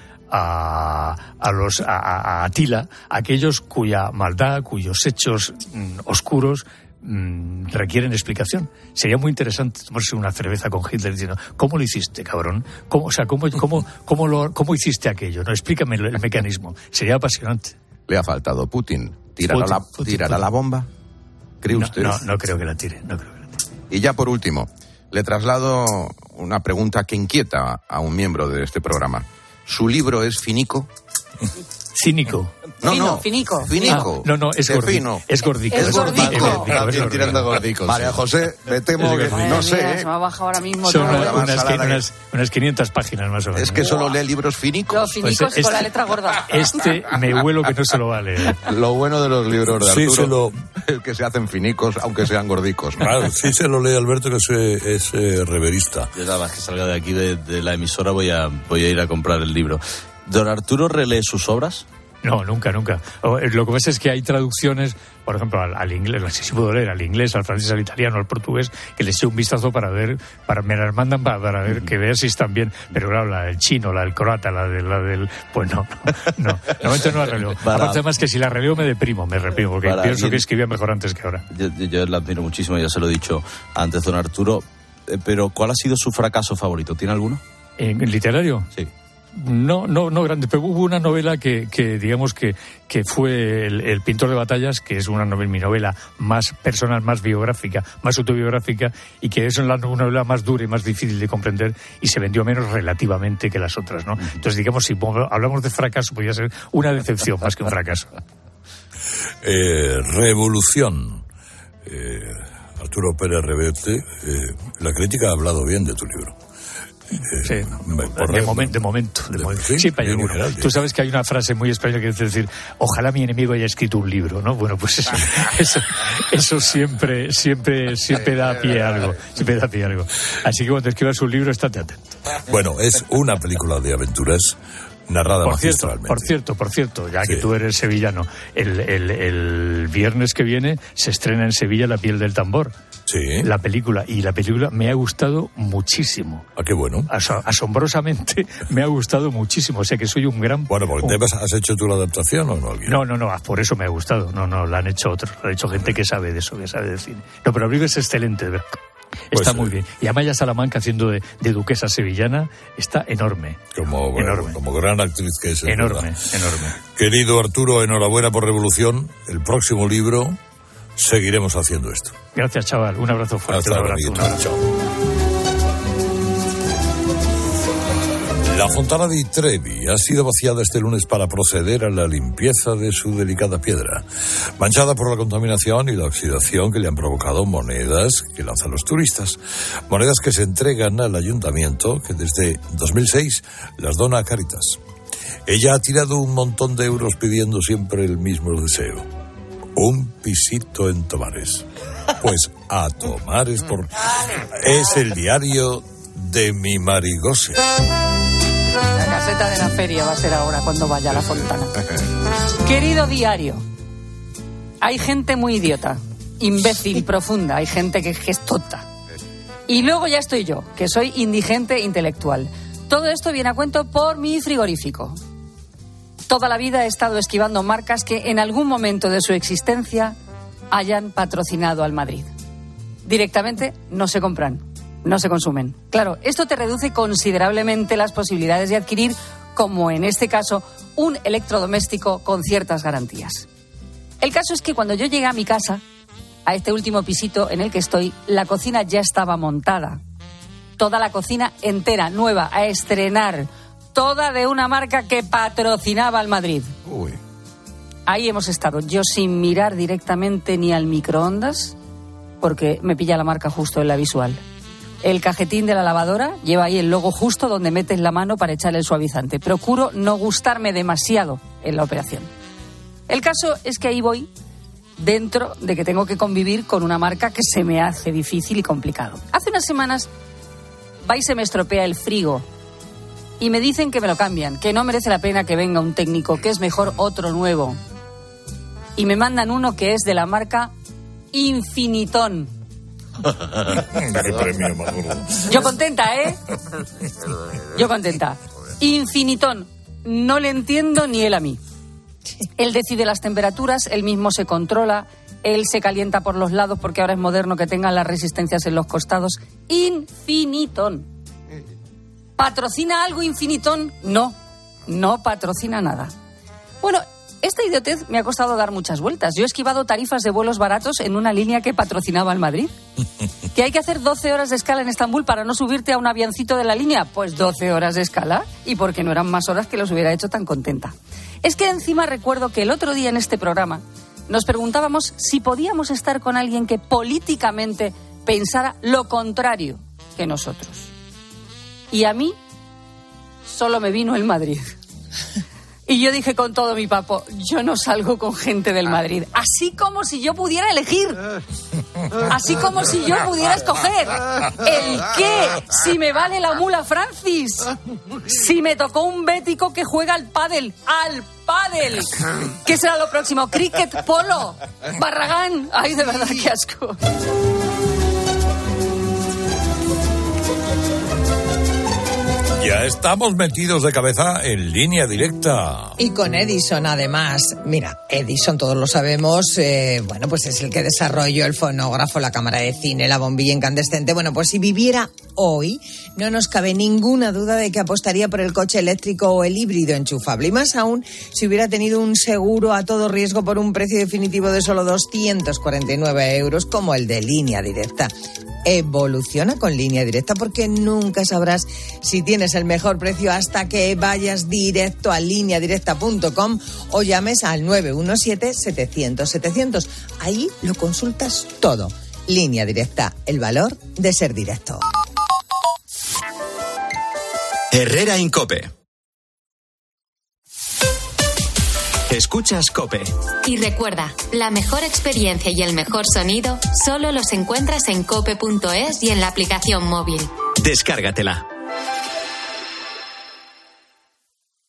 Speaker 1: a, a los a, a Atila, aquellos cuya maldad, cuyos hechos mm, oscuros mm, requieren explicación. Sería muy interesante tomarse una cerveza con Hitler diciendo, ¿cómo lo hiciste, cabrón? ¿Cómo, o sea, cómo, cómo, cómo, lo, cómo hiciste aquello? No, explícame el, el mecanismo. Sería apasionante.
Speaker 4: Le ha faltado Putin. ¿Tirará, Putin, la, Putin, ¿tirará Putin. la bomba? ¿Cree
Speaker 1: no,
Speaker 4: usted?
Speaker 1: No, no creo que la tire, no creo que la tire.
Speaker 4: Y ya por último, le traslado una pregunta que inquieta a un miembro de este programa. ¿Su libro es finico?
Speaker 1: Cínico.
Speaker 4: No,
Speaker 5: fino,
Speaker 4: no,
Speaker 5: finico.
Speaker 4: Finico.
Speaker 1: Ah, no, no, es gordico. Es gordico.
Speaker 5: Es gordico.
Speaker 4: Es gordico.
Speaker 1: Es gordico.
Speaker 4: Tirando gordicos. María José, me temo que
Speaker 5: Madre
Speaker 4: no
Speaker 5: mía,
Speaker 4: sé.
Speaker 5: Se me ha bajado ahora mismo.
Speaker 1: Son
Speaker 5: todo.
Speaker 1: una, unas, que, unas, unas quinientas páginas más o menos.
Speaker 4: Es que solo lee libros finicos.
Speaker 5: Los finicos
Speaker 1: Pues este,
Speaker 5: con la letra gorda.
Speaker 1: Este me huelo que no se lo vale.
Speaker 4: Lo bueno de los libros de Arturo
Speaker 31: sí, se lo...
Speaker 4: es que se hacen finicos, aunque sean gordicos.
Speaker 31: Claro, sí se lo lee Alberto, que es, es eh, reverista.
Speaker 6: Yo nada más que salga de aquí de, de la emisora voy a, voy a ir a comprar el libro. ¿Don Arturo relee sus obras?
Speaker 1: No, nunca, nunca. Lo que pasa es que hay traducciones, por ejemplo, al, al inglés, si se puedo leer, al inglés, al francés, al italiano, al portugués, que les eche un vistazo para ver, para me las mandan para, para ver, que vean si están bien. Pero claro, la del chino, la del croata, la, de, la del... Pues no, no, no. De momento no la releo. Para... Aparte, además, que si la releo me deprimo, me reprimo, porque para pienso alguien... que escribía mejor antes que ahora.
Speaker 6: Yo, yo la admiro muchísimo, ya se lo he dicho antes, don Arturo. Eh, pero, ¿cuál ha sido su fracaso favorito? ¿Tiene alguno?
Speaker 1: ¿En, en literario?
Speaker 6: Sí.
Speaker 1: No, no, no grande, pero hubo una novela que, que digamos que, que fue el, el Pintor de Batallas, que es una novela, mi novela más personal, más biográfica, más autobiográfica, y que es una novela más dura y más difícil de comprender, y se vendió menos relativamente que las otras, ¿no? Entonces, digamos, si hablamos de fracaso, podría ser una decepción más que un fracaso.
Speaker 31: Eh, revolución. Eh, Arturo Pérez Reverte, eh, la crítica ha hablado bien de tu libro.
Speaker 1: Sí, de, momen, de momento. De de, momento. Sí, sí para general, Tú sabes que hay una frase muy española que es decir, ojalá mi enemigo haya escrito un libro, ¿no? Bueno, pues eso, eso, eso siempre, siempre, siempre da pie a algo, siempre da pie a algo. Así que cuando escribas un libro, estate atento.
Speaker 31: Bueno, es una película de aventuras narrada
Speaker 1: por cierto,
Speaker 31: magistralmente.
Speaker 1: por cierto, por cierto, ya
Speaker 31: Sí.
Speaker 1: que tú eres sevillano, el, el, el viernes que viene se estrena en Sevilla La piel del tambor.
Speaker 31: Sí.
Speaker 1: La película, y la película me ha gustado muchísimo.
Speaker 31: Ah, qué bueno.
Speaker 1: Aso- asombrosamente me ha gustado muchísimo, o sea que soy un gran...
Speaker 31: Bueno, porque te has, has hecho tú la adaptación o no?
Speaker 1: No, no, no, por eso me ha gustado. No, no, la han hecho otros, la ha hecho gente que sabe de eso, que sabe de cine. No, pero Abril es excelente, de verdad. Está
Speaker 31: Pues,
Speaker 1: muy bien. Y Amaya Salamanca haciendo de, de duquesa sevillana está enorme.
Speaker 31: Como, bueno,
Speaker 1: enorme.
Speaker 31: como gran actriz que es. es
Speaker 1: Enorme,
Speaker 31: verdad.
Speaker 1: enorme.
Speaker 31: Querido Arturo, enhorabuena por Revolución. El próximo libro seguiremos haciendo esto.
Speaker 1: Gracias, chaval. Un abrazo fuerte.
Speaker 31: Hasta
Speaker 1: un abrazo,
Speaker 31: luego.
Speaker 1: un abrazo.
Speaker 31: La Fontana di Trevi ha sido vaciada este lunes para proceder a la limpieza de su delicada piedra, manchada por la contaminación y la oxidación que le han provocado monedas que lanzan los turistas. Monedas que se entregan al ayuntamiento, que desde dos mil seis las dona a Cáritas. Ella ha tirado un montón de euros pidiendo siempre el mismo deseo: un pisito en Tomares. Pues a Tomares, por... es el diario de mi Marigose.
Speaker 5: La caseta de la feria va a ser ahora cuando vaya a la Fontana. Querido diario, hay gente muy idiota, imbécil, profunda, hay gente que es tonta. Y luego ya estoy yo, que soy indigente intelectual. Todo esto viene a cuento por mi frigorífico. Toda la vida he estado esquivando marcas que en algún momento de su existencia hayan patrocinado al Madrid. Directamente no se compran, no se consumen. Claro, esto te reduce considerablemente las posibilidades de adquirir, como en este caso, un electrodoméstico con ciertas garantías. El caso es que cuando yo llegué a mi casa, a este último pisito en el que estoy, la cocina ya estaba montada. Toda la cocina entera, nueva, a estrenar. Toda de una marca que patrocinaba al Madrid.
Speaker 31: Uy.
Speaker 5: Ahí hemos estado, yo sin mirar directamente ni al microondas, porque me pilla la marca justo en la visual. El cajetín de la lavadora lleva ahí el logo justo donde metes la mano para echar el suavizante. Procuro no gustarme demasiado en la operación. El caso es que ahí voy, dentro de que tengo que convivir con una marca que se me hace difícil y complicado. Hace unas semanas va y se me estropea el frigo y me dicen que me lo cambian, que no merece la pena que venga un técnico, que es mejor otro nuevo. Y me mandan uno que es de la marca Infinitón. Yo contenta, ¿eh? Yo contenta. Infinitón. No le entiendo ni él a mí. Él decide las temperaturas, él mismo se controla, él se calienta por los lados porque ahora es moderno que tengan las resistencias en los costados. Infinitón. ¿Patrocina algo Infinitón? No, no patrocina nada. Bueno, esta idiotez me ha costado dar muchas vueltas. Yo he esquivado tarifas de vuelos baratos en una línea que patrocinaba al Madrid. ¿Que hay que hacer doce horas de escala en Estambul para no subirte a un avioncito de la línea? Pues doce horas de escala, y porque no eran más horas que los hubiera hecho tan contenta. Es que encima recuerdo que el otro día en este programa nos preguntábamos si podíamos estar con alguien que políticamente pensara lo contrario que nosotros. Y a mí solo me vino el Madrid. Y yo dije con todo mi papo, yo no salgo con gente del Madrid. Así como si yo pudiera elegir. Así como si yo pudiera escoger. ¿El qué? Si me vale la mula Francis. Si me tocó un bético que juega al pádel. ¡Al pádel! ¿Qué será lo próximo? ¿Cricket? ¿Polo? ¿Barragán? Ay, de verdad, qué asco.
Speaker 31: Ya estamos metidos de cabeza en Línea Directa.
Speaker 7: Y con Edison, además. Mira, Edison, todos lo sabemos, eh, bueno, pues es el que desarrolló el fonógrafo, la cámara de cine, la bombilla incandescente. Bueno, pues si viviera hoy, no nos cabe ninguna duda de que apostaría por el coche eléctrico o el híbrido enchufable. Y más aún, si hubiera tenido un seguro a todo riesgo por un precio definitivo de solo doscientos cuarenta y nueve euros, como el de Línea Directa. Evoluciona con Línea Directa porque nunca sabrás si tienes el mejor precio hasta que vayas directo a línea directa punto com o llames al nueve uno siete, setecientos, setecientos. Ahí lo consultas todo. Línea Directa, el valor de ser directo.
Speaker 2: Herrera Incope. Escuchas COPE.
Speaker 3: Y recuerda, la mejor experiencia y el mejor sonido solo los encuentras en cope punto es y en la aplicación móvil.
Speaker 2: Descárgatela.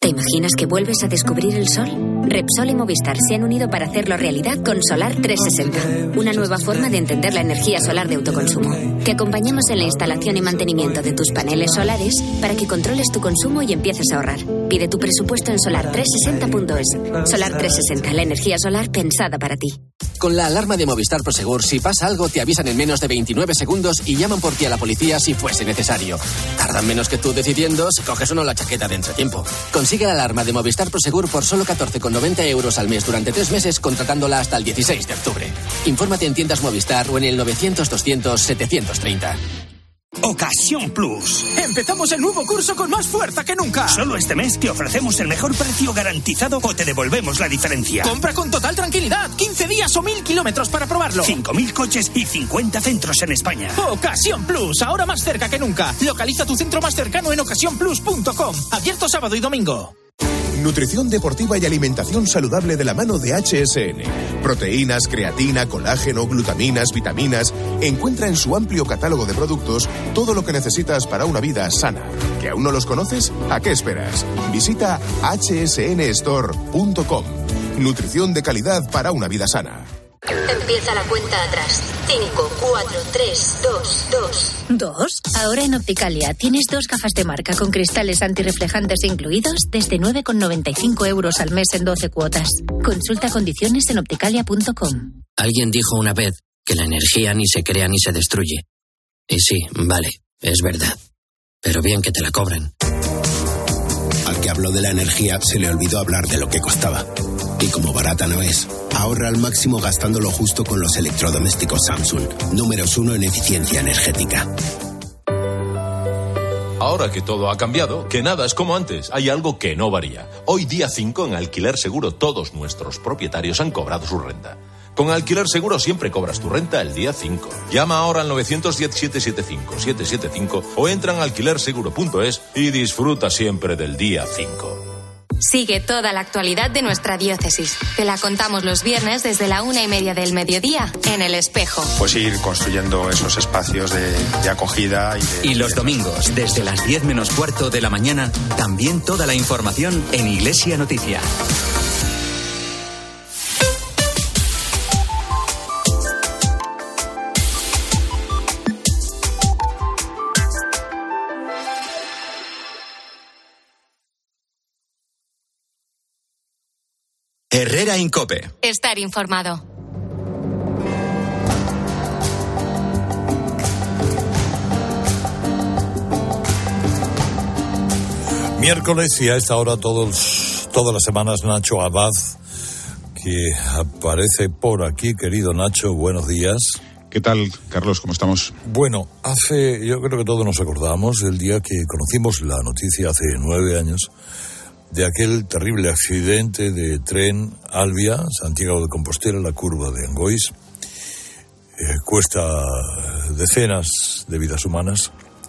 Speaker 8: ¿Te imaginas que vuelves a descubrir el sol? Repsol y Movistar se han unido para hacerlo realidad con Solar trescientos sesenta, una nueva forma de entender la energía solar de autoconsumo. Te acompañamos en la instalación y mantenimiento de tus paneles solares para que controles tu consumo y empieces a ahorrar. Pide tu presupuesto en solar trescientos sesenta punto es. Solar trescientos sesenta, la energía solar pensada para ti.
Speaker 9: Con la alarma de Movistar Prosegur, si pasa algo, te avisan en menos de veintinueve segundos y llaman por ti a la policía si fuese necesario. Tardan menos que tú decidiendo si coges o no la chaqueta de entretiempo. Consigue la alarma de Movistar Prosegur por solo catorce con noventa euros al mes durante tres meses, contratándola hasta el dieciséis de octubre. Infórmate en tiendas Movistar o en el novecientos doscientos setecientos treinta.
Speaker 10: Ocasión Plus. Empezamos el nuevo curso con más fuerza que nunca. Solo este mes te ofrecemos el mejor precio garantizado o te devolvemos la diferencia. Compra con total tranquilidad. quince días o mil kilómetros para probarlo. cinco mil coches y cincuenta centros en España. Ocasión Plus. Ahora más cerca que nunca. Localiza tu centro más cercano en ocasión plus punto com. Abierto sábado y domingo.
Speaker 11: Nutrición deportiva y alimentación saludable de la mano de H S N. Proteínas, creatina, colágeno, glutaminas, vitaminas. Encuentra en su amplio catálogo de productos todo lo que necesitas para una vida sana. ¿Que aún no los conoces? ¿A qué esperas? Visita hache ese ene store punto com. Nutrición de calidad para una vida sana.
Speaker 12: Empieza la cuenta atrás. cinco, cuatro, tres, dos, dos.
Speaker 25: ¿Dos? Ahora en Opticalia tienes dos gafas de marca con cristales antirreflejantes incluidos desde nueve con noventa y cinco euros al mes en doce cuotas. Consulta condiciones en opticalia punto com.
Speaker 13: Alguien dijo una vez que la energía ni se crea ni se destruye. Y sí, vale, es verdad. Pero bien que te la cobren.
Speaker 14: Al que habló de la energía se le olvidó hablar de lo que costaba. Y como barata no es, ahorra al máximo gastándolo justo con los electrodomésticos Samsung, números uno en eficiencia energética.
Speaker 30: Ahora que todo ha cambiado, que nada es como antes, hay algo que no varía. Hoy día cinco en Alquiler Seguro todos nuestros propietarios han cobrado su renta. Con Alquiler Seguro siempre cobras tu renta el día cinco. Llama ahora al nueve uno cero, siete siete cinco, siete siete cinco o entra en alquiler seguro punto es y disfruta siempre del día cinco.
Speaker 3: Sigue toda la actualidad de nuestra diócesis. Te la contamos los viernes desde la una y media del mediodía en El Espejo.
Speaker 15: Pues ir construyendo esos espacios de, de acogida. Y, de,
Speaker 2: y los domingos, desde las diez menos cuarto de la mañana, también toda la información en Iglesia Noticia. Herrera Incope.
Speaker 3: Estar informado.
Speaker 31: Miércoles y a esta hora todos, todas las semanas Nacho Abad, que aparece por aquí. Querido Nacho, buenos días.
Speaker 16: ¿Qué tal, Carlos? ¿Cómo estamos?
Speaker 31: Bueno, hace, yo creo que todos nos acordamos del día que conocimos la noticia hace nueve años de aquel terrible accidente de tren Albia, Santiago de Compostela, la curva de Angois. Eh, cuesta decenas de vidas humanas.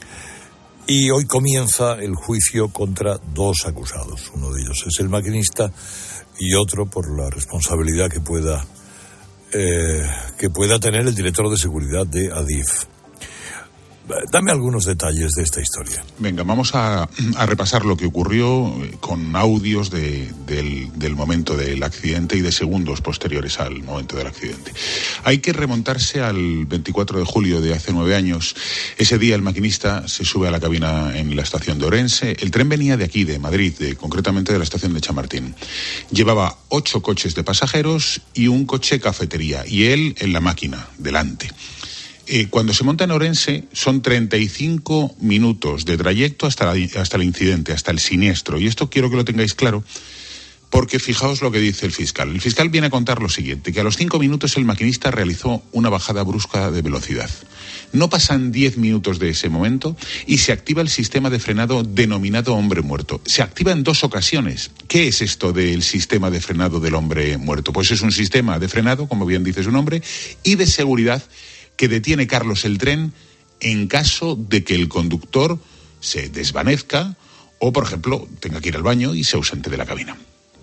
Speaker 31: Y hoy comienza el juicio contra dos acusados. Uno de ellos es el maquinista y otro por la responsabilidad que pueda, eh, que pueda tener el director de seguridad de Adif. Dame algunos detalles de esta historia.
Speaker 16: Venga, vamos a, a repasar lo que ocurrió con audios de, del, del momento del accidente y de segundos posteriores al momento del accidente. Hay que remontarse al veinticuatro de julio de hace nueve años. Ese día el maquinista se sube a la cabina en la estación de Orense. El tren venía de aquí, de Madrid, de, concretamente de la estación de Chamartín. Llevaba ocho coches de pasajeros y un coche cafetería, y él en la máquina, delante. Eh, cuando se monta en Orense son treinta y cinco minutos de trayecto hasta, la, hasta el incidente, hasta el siniestro. Y esto quiero que lo tengáis claro, porque fijaos lo que dice el fiscal. El fiscal viene a contar lo siguiente, que a los cinco minutos el maquinista realizó una bajada brusca de velocidad. No pasan diez minutos de ese momento y se activa el sistema de frenado denominado hombre muerto. Se activa en dos ocasiones. ¿Qué es esto del sistema de frenado del hombre muerto? Pues es un sistema de frenado, como bien dice su nombre, y de seguridad que detiene Carlos el tren en caso de que el conductor se desvanezca o, por ejemplo, tenga que ir al baño y se ausente de la cabina.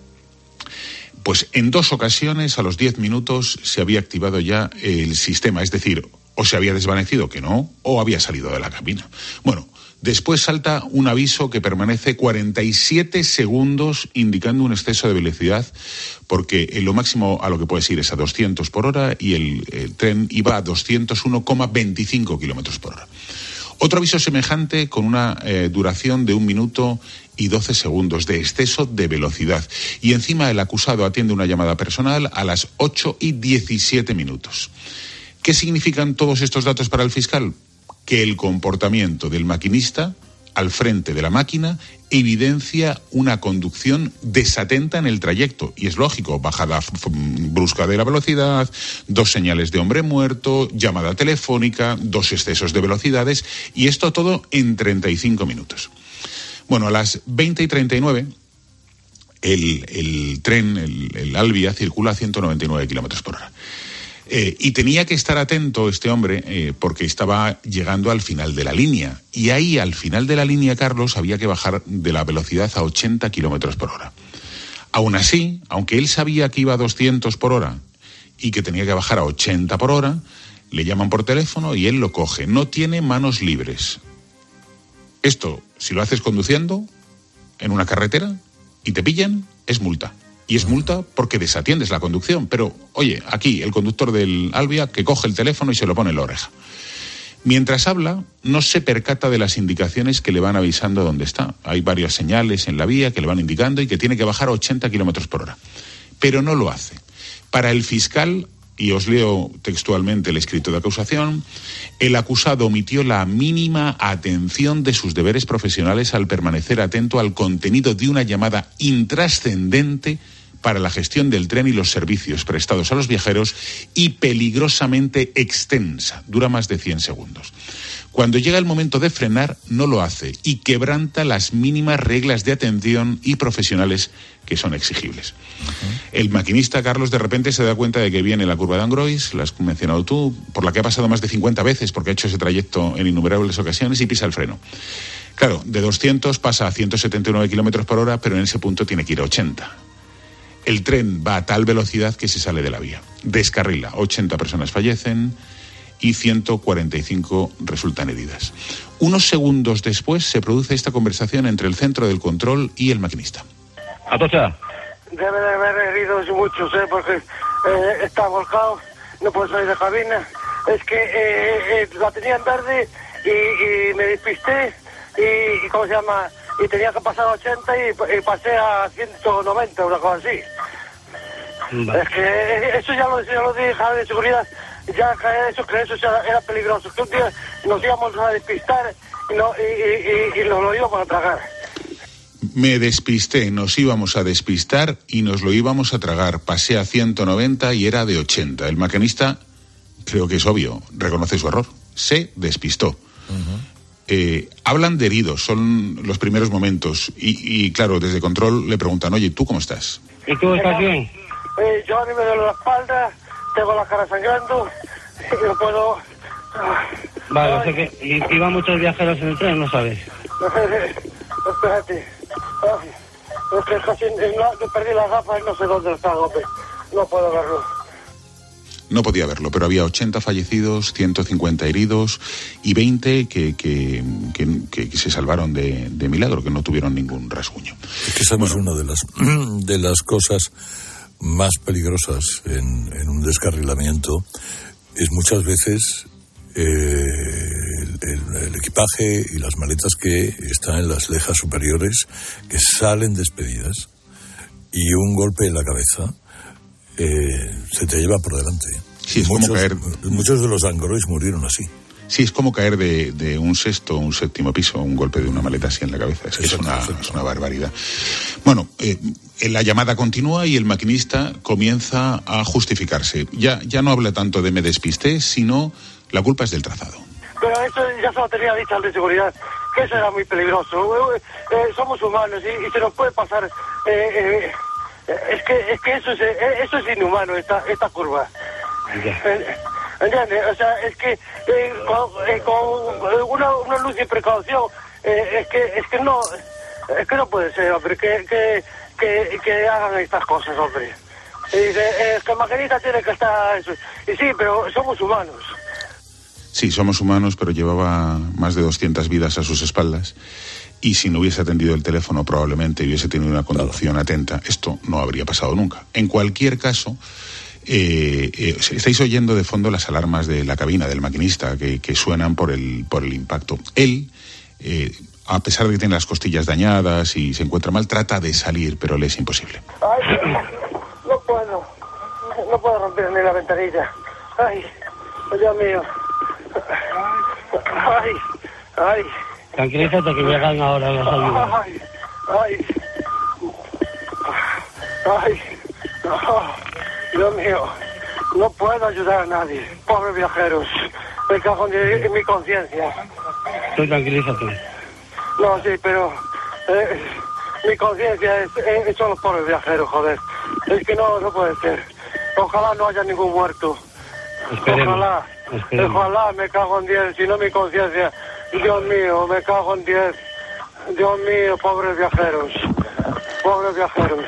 Speaker 16: Pues en dos ocasiones, a los diez minutos, se había activado ya el sistema, es decir, o se había desvanecido, que no, o había salido de la cabina. Bueno, Después salta un aviso que permanece cuarenta y siete segundos indicando un exceso de velocidad, porque lo máximo a lo que puedes ir es a doscientos por hora y el, el tren iba a doscientos uno coma veinticinco kilómetros por hora. Otro aviso semejante con una eh, duración de un minuto y doce segundos de exceso de velocidad. Y encima el acusado atiende una llamada personal a las ocho y diecisiete minutos. ¿Qué significan todos estos datos para el fiscal? Que el comportamiento del maquinista al frente de la máquina evidencia una conducción desatenta en el trayecto. Y es lógico, bajada brusca de la velocidad, dos señales de hombre muerto, llamada telefónica, dos excesos de velocidades, y esto todo en treinta y cinco minutos. Bueno, a las veinte y treinta y nueve, el, el tren, el, el Alvia, circula a ciento noventa y nueve kilómetros por hora. Eh, y tenía que estar atento este hombre eh, porque estaba llegando al final de la línea. Y ahí, al final de la línea, Carlos, había que bajar de la velocidad a ochenta kilómetros por hora. Aún así, aunque él sabía que iba a doscientos por hora y que tenía que bajar a ochenta por hora, le llaman por teléfono y él lo coge. No tiene manos libres. Esto, si lo haces conduciendo en una carretera y te pillan, es multa. Y es multa porque desatiendes la conducción. Pero, oye, aquí el conductor del Alvia que coge el teléfono y se lo pone en la oreja. Mientras habla, no se percata de las indicaciones que le van avisando dónde está. Hay varias señales en la vía que le van indicando y que tiene que bajar a ochenta kilómetros por hora. Pero no lo hace. Para el fiscal, y os leo textualmente el escrito de acusación, el acusado omitió la mínima atención de sus deberes profesionales al permanecer atento al contenido de una llamada intrascendente para la gestión del tren y los servicios prestados a los viajeros y peligrosamente extensa, dura más de cien segundos. Cuando llega el momento de frenar, no lo hace y quebranta las mínimas reglas de atención y profesionales que son exigibles. Uh-huh. El maquinista, Carlos, de repente se da cuenta de que viene la curva de Angrois, la has mencionado tú, por la que ha pasado más de cincuenta veces porque ha hecho ese trayecto en innumerables ocasiones, y pisa el freno. Claro, de doscientos pasa a ciento setenta y nueve kilómetros por hora, pero en ese punto tiene que ir a ochenta. El tren va a tal velocidad que se sale de la vía. Descarrila, ochenta personas fallecen y ciento cuarenta y cinco resultan heridas. Unos segundos después se produce esta conversación entre el centro del control y el maquinista.
Speaker 17: Atocha.
Speaker 18: Debe de haber heridos muchos, ¿eh? Porque eh, está volcado, no puedo salir de cabina. Es que eh, eh, la tenía en verde y, y me despisté y, y, ¿cómo se llama? Y tenía que pasar a ochenta y, y pasé a ciento noventa, una cosa así. Vale. Es que eso ya lo, ya lo dije a de seguridad, ya que eso, que eso era peligroso, que un día nos íbamos a despistar y, no, y, y, y, y nos lo íbamos a tragar.
Speaker 16: Me despisté, nos íbamos a despistar y nos lo íbamos a tragar. Pasé a ciento noventa y era de ochenta. El maquinista, creo que es obvio, reconoce su error. Se despistó. Uh-huh. Eh, hablan de heridos, son los primeros momentos. Y, y claro, desde control le preguntan, oye, ¿tú cómo estás?
Speaker 17: ¿Y tú estás bien?
Speaker 18: Eh, yo a mí me duele la espalda, tengo la cara sangrando, y no puedo...
Speaker 17: Vale, o sea que y, iban muchos viajeros en el tren, ¿no sabes?
Speaker 18: Espérate. Ay, es que casi no, perdí las gafas y no sé dónde está, López. No puedo verlo.
Speaker 16: No podía verlo, pero había ochenta fallecidos, ciento cincuenta heridos y veinte que, que, que, que se salvaron de, de milagro, que no tuvieron ningún rasguño.
Speaker 31: Es que esa no es una de las, de las cosas más peligrosas en, en un descarrilamiento. Es muchas veces eh, el, el, el equipaje y las maletas que están en las lejas superiores, que salen despedidas, y un golpe en la cabeza eh, se te lleva por delante.
Speaker 16: Sí, es
Speaker 31: muchos,
Speaker 16: como caer...
Speaker 31: muchos de los Angrois murieron así.
Speaker 16: Sí, es como caer de, de un sexto o un séptimo piso, un golpe de una maleta así en la cabeza. Es que es una, es una barbaridad. Bueno, eh, la llamada continúa y el maquinista comienza a justificarse. Ya, ya no habla tanto de me despisté, sino la culpa es del trazado.
Speaker 18: Pero eso ya se lo tenía dicho al de seguridad, que eso era muy peligroso. Eh, eh, somos humanos y, y se nos puede pasar... Eh, eh, es que es que eso es, eh, eso es inhumano, esta, esta curva. Eh, ¿Entiendes? O sea, es que eh, con, eh, con una, una luz de precaución, eh, es que es que no es que no puede ser, hombre, que que, que, que hagan estas cosas, hombre. Y dice, eh, es que el maquinista tiene que estar eso. Y sí, pero somos humanos.
Speaker 16: Sí, somos humanos, pero llevaba más de doscientas vidas a sus espaldas. Y si no hubiese atendido el teléfono, probablemente hubiese tenido una conducción atenta. Esto no habría pasado nunca. En cualquier caso, eh, eh, estáis oyendo de fondo las alarmas de la cabina del maquinista que, que suenan por el, por el impacto. Él, eh, a pesar de que tiene las costillas dañadas y se encuentra mal, trata de salir, pero le es imposible.
Speaker 18: Ay, no puedo. No puedo romper ni la ventanilla. Ay, Dios mío. Ay, ay.
Speaker 17: Tranquilízate que llegan ahora las ayudas.
Speaker 18: Ay, ay. Ay, no. Dios mío. No puedo ayudar a nadie. Pobres viajeros. Me cago en, en mi conciencia.
Speaker 17: Tú tranquilízate.
Speaker 18: No, sí, pero eh, mi conciencia es, es, son los pobres viajeros, joder. Es que no, no puede ser. Ojalá no haya ningún muerto.
Speaker 17: Esperemos,
Speaker 18: ojalá,
Speaker 17: esperemos.
Speaker 18: ojalá me cago en diez, si no mi conciencia. Dios mío, me cago en diez. Dios mío, pobres viajeros. Pobres viajeros.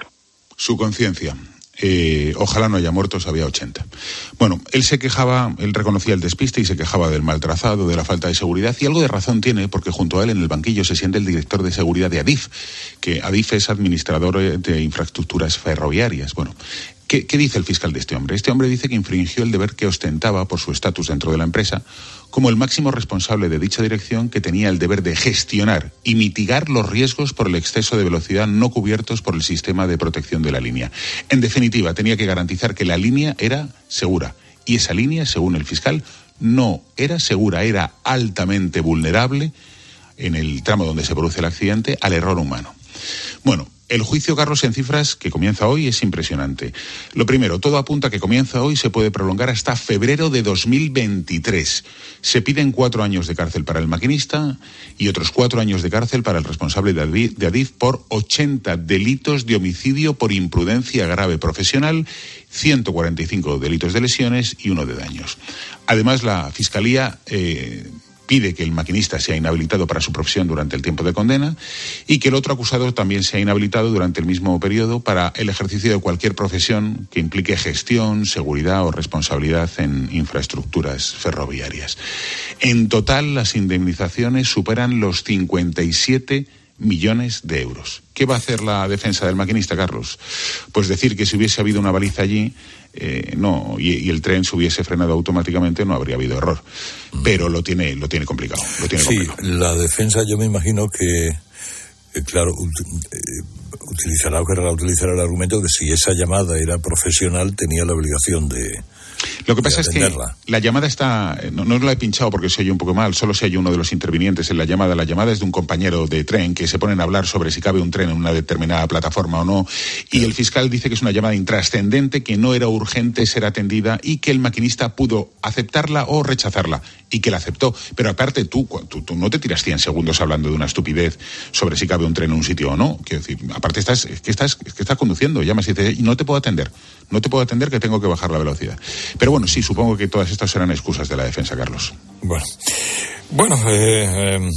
Speaker 16: Su conciencia. Eh, ojalá no haya muertos, había ochenta. Bueno, él se quejaba, él reconocía el despiste y se quejaba del mal trazado, de la falta de seguridad, y algo de razón tiene, porque junto a él en el banquillo se siente el director de seguridad de Adif, que Adif es administrador de infraestructuras ferroviarias. Bueno, ¿qué, qué dice el fiscal de este hombre? Este hombre dice que infringió el deber que ostentaba por su estatus dentro de la empresa, como el máximo responsable de dicha dirección, que tenía el deber de gestionar y mitigar los riesgos por el exceso de velocidad no cubiertos por el sistema de protección de la línea. En definitiva, tenía que garantizar que la línea era segura. Y esa línea, según el fiscal, no era segura, era altamente vulnerable, en el tramo donde se produce el accidente, al error humano. Bueno, el juicio, Carlos, en cifras que comienza hoy es impresionante. Lo primero, todo apunta a que comienza hoy, se puede prolongar hasta febrero de dos mil veintitrés. Se piden cuatro años de cárcel para el maquinista y otros cuatro años de cárcel para el responsable de Adif, de Adif por ochenta delitos de homicidio por imprudencia grave profesional, ciento cuarenta y cinco delitos de lesiones y uno de daños. Además, la Fiscalía Eh, pide que el maquinista sea inhabilitado para su profesión durante el tiempo de condena y que el otro acusado también sea inhabilitado durante el mismo periodo para el ejercicio de cualquier profesión que implique gestión, seguridad o responsabilidad en infraestructuras ferroviarias. En total, las indemnizaciones superan los cincuenta y siete millones de euros. ¿Qué va a hacer la defensa del maquinista, Carlos? Pues decir que si hubiese habido una baliza allí, eh, no, y, y el tren se hubiese frenado automáticamente, no habría habido error. Pero lo tiene, lo tiene complicado. Lo tiene
Speaker 31: sí,
Speaker 16: complicado.
Speaker 31: La defensa, yo me imagino que, eh, claro, ut- eh, utilizará o querrá utilizar el argumento de si esa llamada era profesional, tenía la obligación de...
Speaker 16: Lo que pasa es que la llamada está, no, no la he pinchado porque se oye un poco mal, solo se oye uno de los intervinientes en la llamada. La llamada es de un compañero de tren que se ponen a hablar sobre si cabe un tren en una determinada plataforma o no, y el fiscal dice que es una llamada intrascendente, que no era urgente ser atendida y que el maquinista pudo aceptarla o rechazarla, y que la aceptó. Pero aparte tú, tú, tú no te tiras cien segundos hablando de una estupidez sobre si cabe un tren en un sitio o no. Quiero decir, aparte estás, es que estás, es que estás conduciendo, llamas y dices, no te puedo atender, no te puedo atender que tengo que bajar la velocidad. Pero bueno, sí, supongo que todas estas serán excusas de la defensa, Carlos.
Speaker 31: Bueno, bueno eh, eh,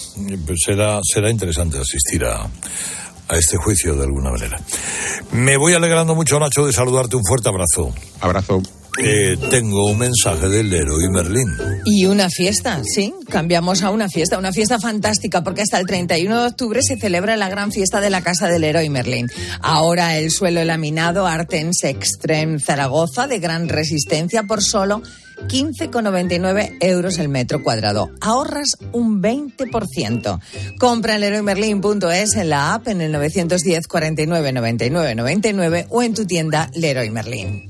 Speaker 31: será, será interesante asistir a, a este juicio de alguna manera. Me voy alegrando mucho, Nacho, de saludarte. Un fuerte abrazo.
Speaker 16: Abrazo.
Speaker 31: Eh, tengo un mensaje del Leroy Merlin.
Speaker 7: Y una fiesta, sí, cambiamos a una fiesta, una fiesta fantástica, porque hasta el treinta y uno de octubre se celebra la gran fiesta de la Casa del Leroy Merlin. Ahora el suelo laminado Artens Extreme Zaragoza, de gran resistencia, por solo quince con noventa y nueve euros el metro cuadrado. Ahorras un veinte por ciento. Compra en leroy merlin punto es, en la app, en el nueve diez, cuarenta y nueve, noventa y nueve, noventa y nueve o en tu tienda Leroy Merlin.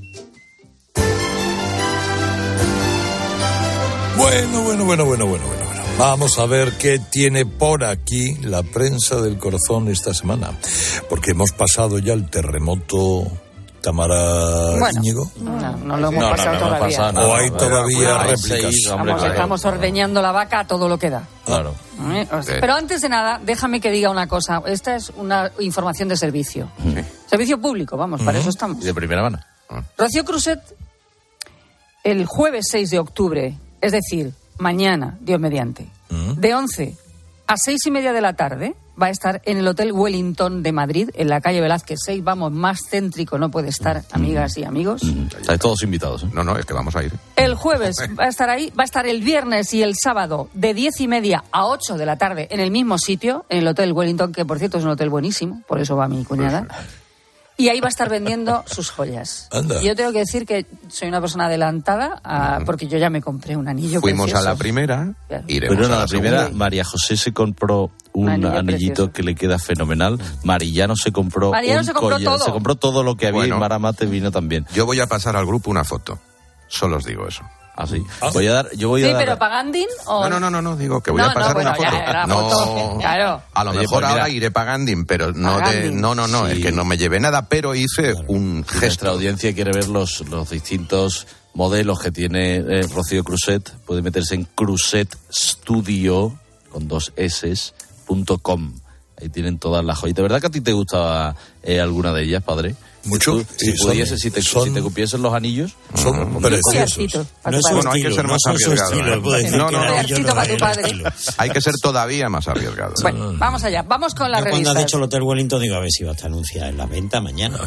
Speaker 31: Bueno, bueno, bueno, bueno, bueno, bueno. Vamos a ver qué tiene por aquí la prensa del corazón esta semana. Porque hemos pasado ya el terremoto, Tamara
Speaker 5: bueno,
Speaker 31: Íñigo.
Speaker 5: No, no lo hemos
Speaker 31: no,
Speaker 5: pasado
Speaker 31: no, no
Speaker 5: todavía.
Speaker 31: Pasado, no, o hay todavía hay réplicas.
Speaker 5: Seis, hombre, Vamos, estamos ordeñando la vaca a todo lo que da.
Speaker 31: Claro.
Speaker 5: ¿Eh? O sea, pero antes de nada, déjame que diga una cosa. Esta es una información de servicio. Sí. Servicio público, vamos, uh-huh. Para eso estamos.
Speaker 6: Y de primera mano.
Speaker 5: Uh-huh. Rocío Cruzet, el jueves seis de octubre, es decir, mañana, Dios mediante, uh-huh. de once a seis y media de la tarde, va a estar en el Hotel Wellington de Madrid, en la calle Velázquez seis. Vamos, más céntrico no puede estar, amigas y amigos.
Speaker 6: Estáis todos invitados, ¿eh?
Speaker 4: No, no, es que vamos a ir.
Speaker 5: El jueves va a estar ahí, va a estar el viernes y el sábado de diez y media a ocho de la tarde en el mismo sitio, en el Hotel Wellington, que por cierto es un hotel buenísimo, por eso va mi cuñada. Y ahí va a estar vendiendo sus joyas.
Speaker 31: Anda.
Speaker 5: Y yo tengo que decir que soy una persona adelantada, a, porque yo ya me compré un anillo
Speaker 4: Fuimos
Speaker 5: precioso.
Speaker 4: a la primera,
Speaker 5: Claro.
Speaker 4: iremos
Speaker 6: Pero
Speaker 4: a
Speaker 6: a
Speaker 4: la,
Speaker 6: la primera,
Speaker 4: segunda.
Speaker 6: María José se compró un
Speaker 5: anillo
Speaker 6: anillito
Speaker 5: precioso.
Speaker 6: que le queda fenomenal. Marillano se compró
Speaker 5: Marillano
Speaker 6: un
Speaker 5: se compró
Speaker 6: collar.
Speaker 5: todo.
Speaker 6: Se compró todo lo que había
Speaker 4: Bueno.
Speaker 6: y Mara Mate vino también.
Speaker 4: Yo voy a pasar al grupo una foto. Solo os digo eso.
Speaker 6: Así. Voy a dar, yo voy
Speaker 5: Sí,
Speaker 6: a dar...
Speaker 5: pero pagandín o...
Speaker 4: No, no, no, no, no, digo que voy
Speaker 5: No,
Speaker 4: a pasar
Speaker 5: no, bueno,
Speaker 4: una foto.
Speaker 5: ya, la
Speaker 4: no,
Speaker 5: foto, claro.
Speaker 4: A lo
Speaker 6: Oye,
Speaker 4: mejor
Speaker 6: pues mira.
Speaker 4: ahora iré pagandín, pero no de,
Speaker 5: Pagandín.
Speaker 4: no, no, no,
Speaker 6: Sí.
Speaker 4: es que no me llevé nada, pero hice un
Speaker 6: Si nuestra
Speaker 4: gesto.
Speaker 6: audiencia quiere ver los, los distintos modelos que tiene eh, Rocío Cruzet, puede meterse en Cruzet Studio, con dos S, punto com. Ahí tienen todas las joyas. ¿De verdad que a ti te gustaba eh, alguna de ellas, padre?
Speaker 31: Mucho.
Speaker 6: Si,
Speaker 31: Sí,
Speaker 6: si pudiese,
Speaker 31: son-
Speaker 6: si te,
Speaker 31: son-
Speaker 6: si te cupiesen los anillos.
Speaker 31: Son
Speaker 5: Un
Speaker 31: preciosos.
Speaker 5: collarcito para
Speaker 31: No
Speaker 5: tu
Speaker 31: es
Speaker 5: padre.
Speaker 31: su
Speaker 4: Bueno, hay que
Speaker 31: estilo,
Speaker 4: ser
Speaker 31: no
Speaker 4: más
Speaker 31: son su
Speaker 4: arriesgado,
Speaker 31: estilo,
Speaker 4: ¿eh?
Speaker 31: puedo decir
Speaker 4: No,
Speaker 31: que
Speaker 4: no,
Speaker 31: era
Speaker 4: no.
Speaker 31: yo
Speaker 5: Collarcito
Speaker 31: no
Speaker 5: para tu
Speaker 31: era
Speaker 5: padre.
Speaker 31: estilo.
Speaker 4: Hay que ser todavía más arriesgado.
Speaker 5: Bueno, vamos allá, vamos con las
Speaker 19: Yo cuando has
Speaker 5: revistas.
Speaker 19: dicho el Hotel Wellington digo, a ver si va a estar anunciada en la venta mañana.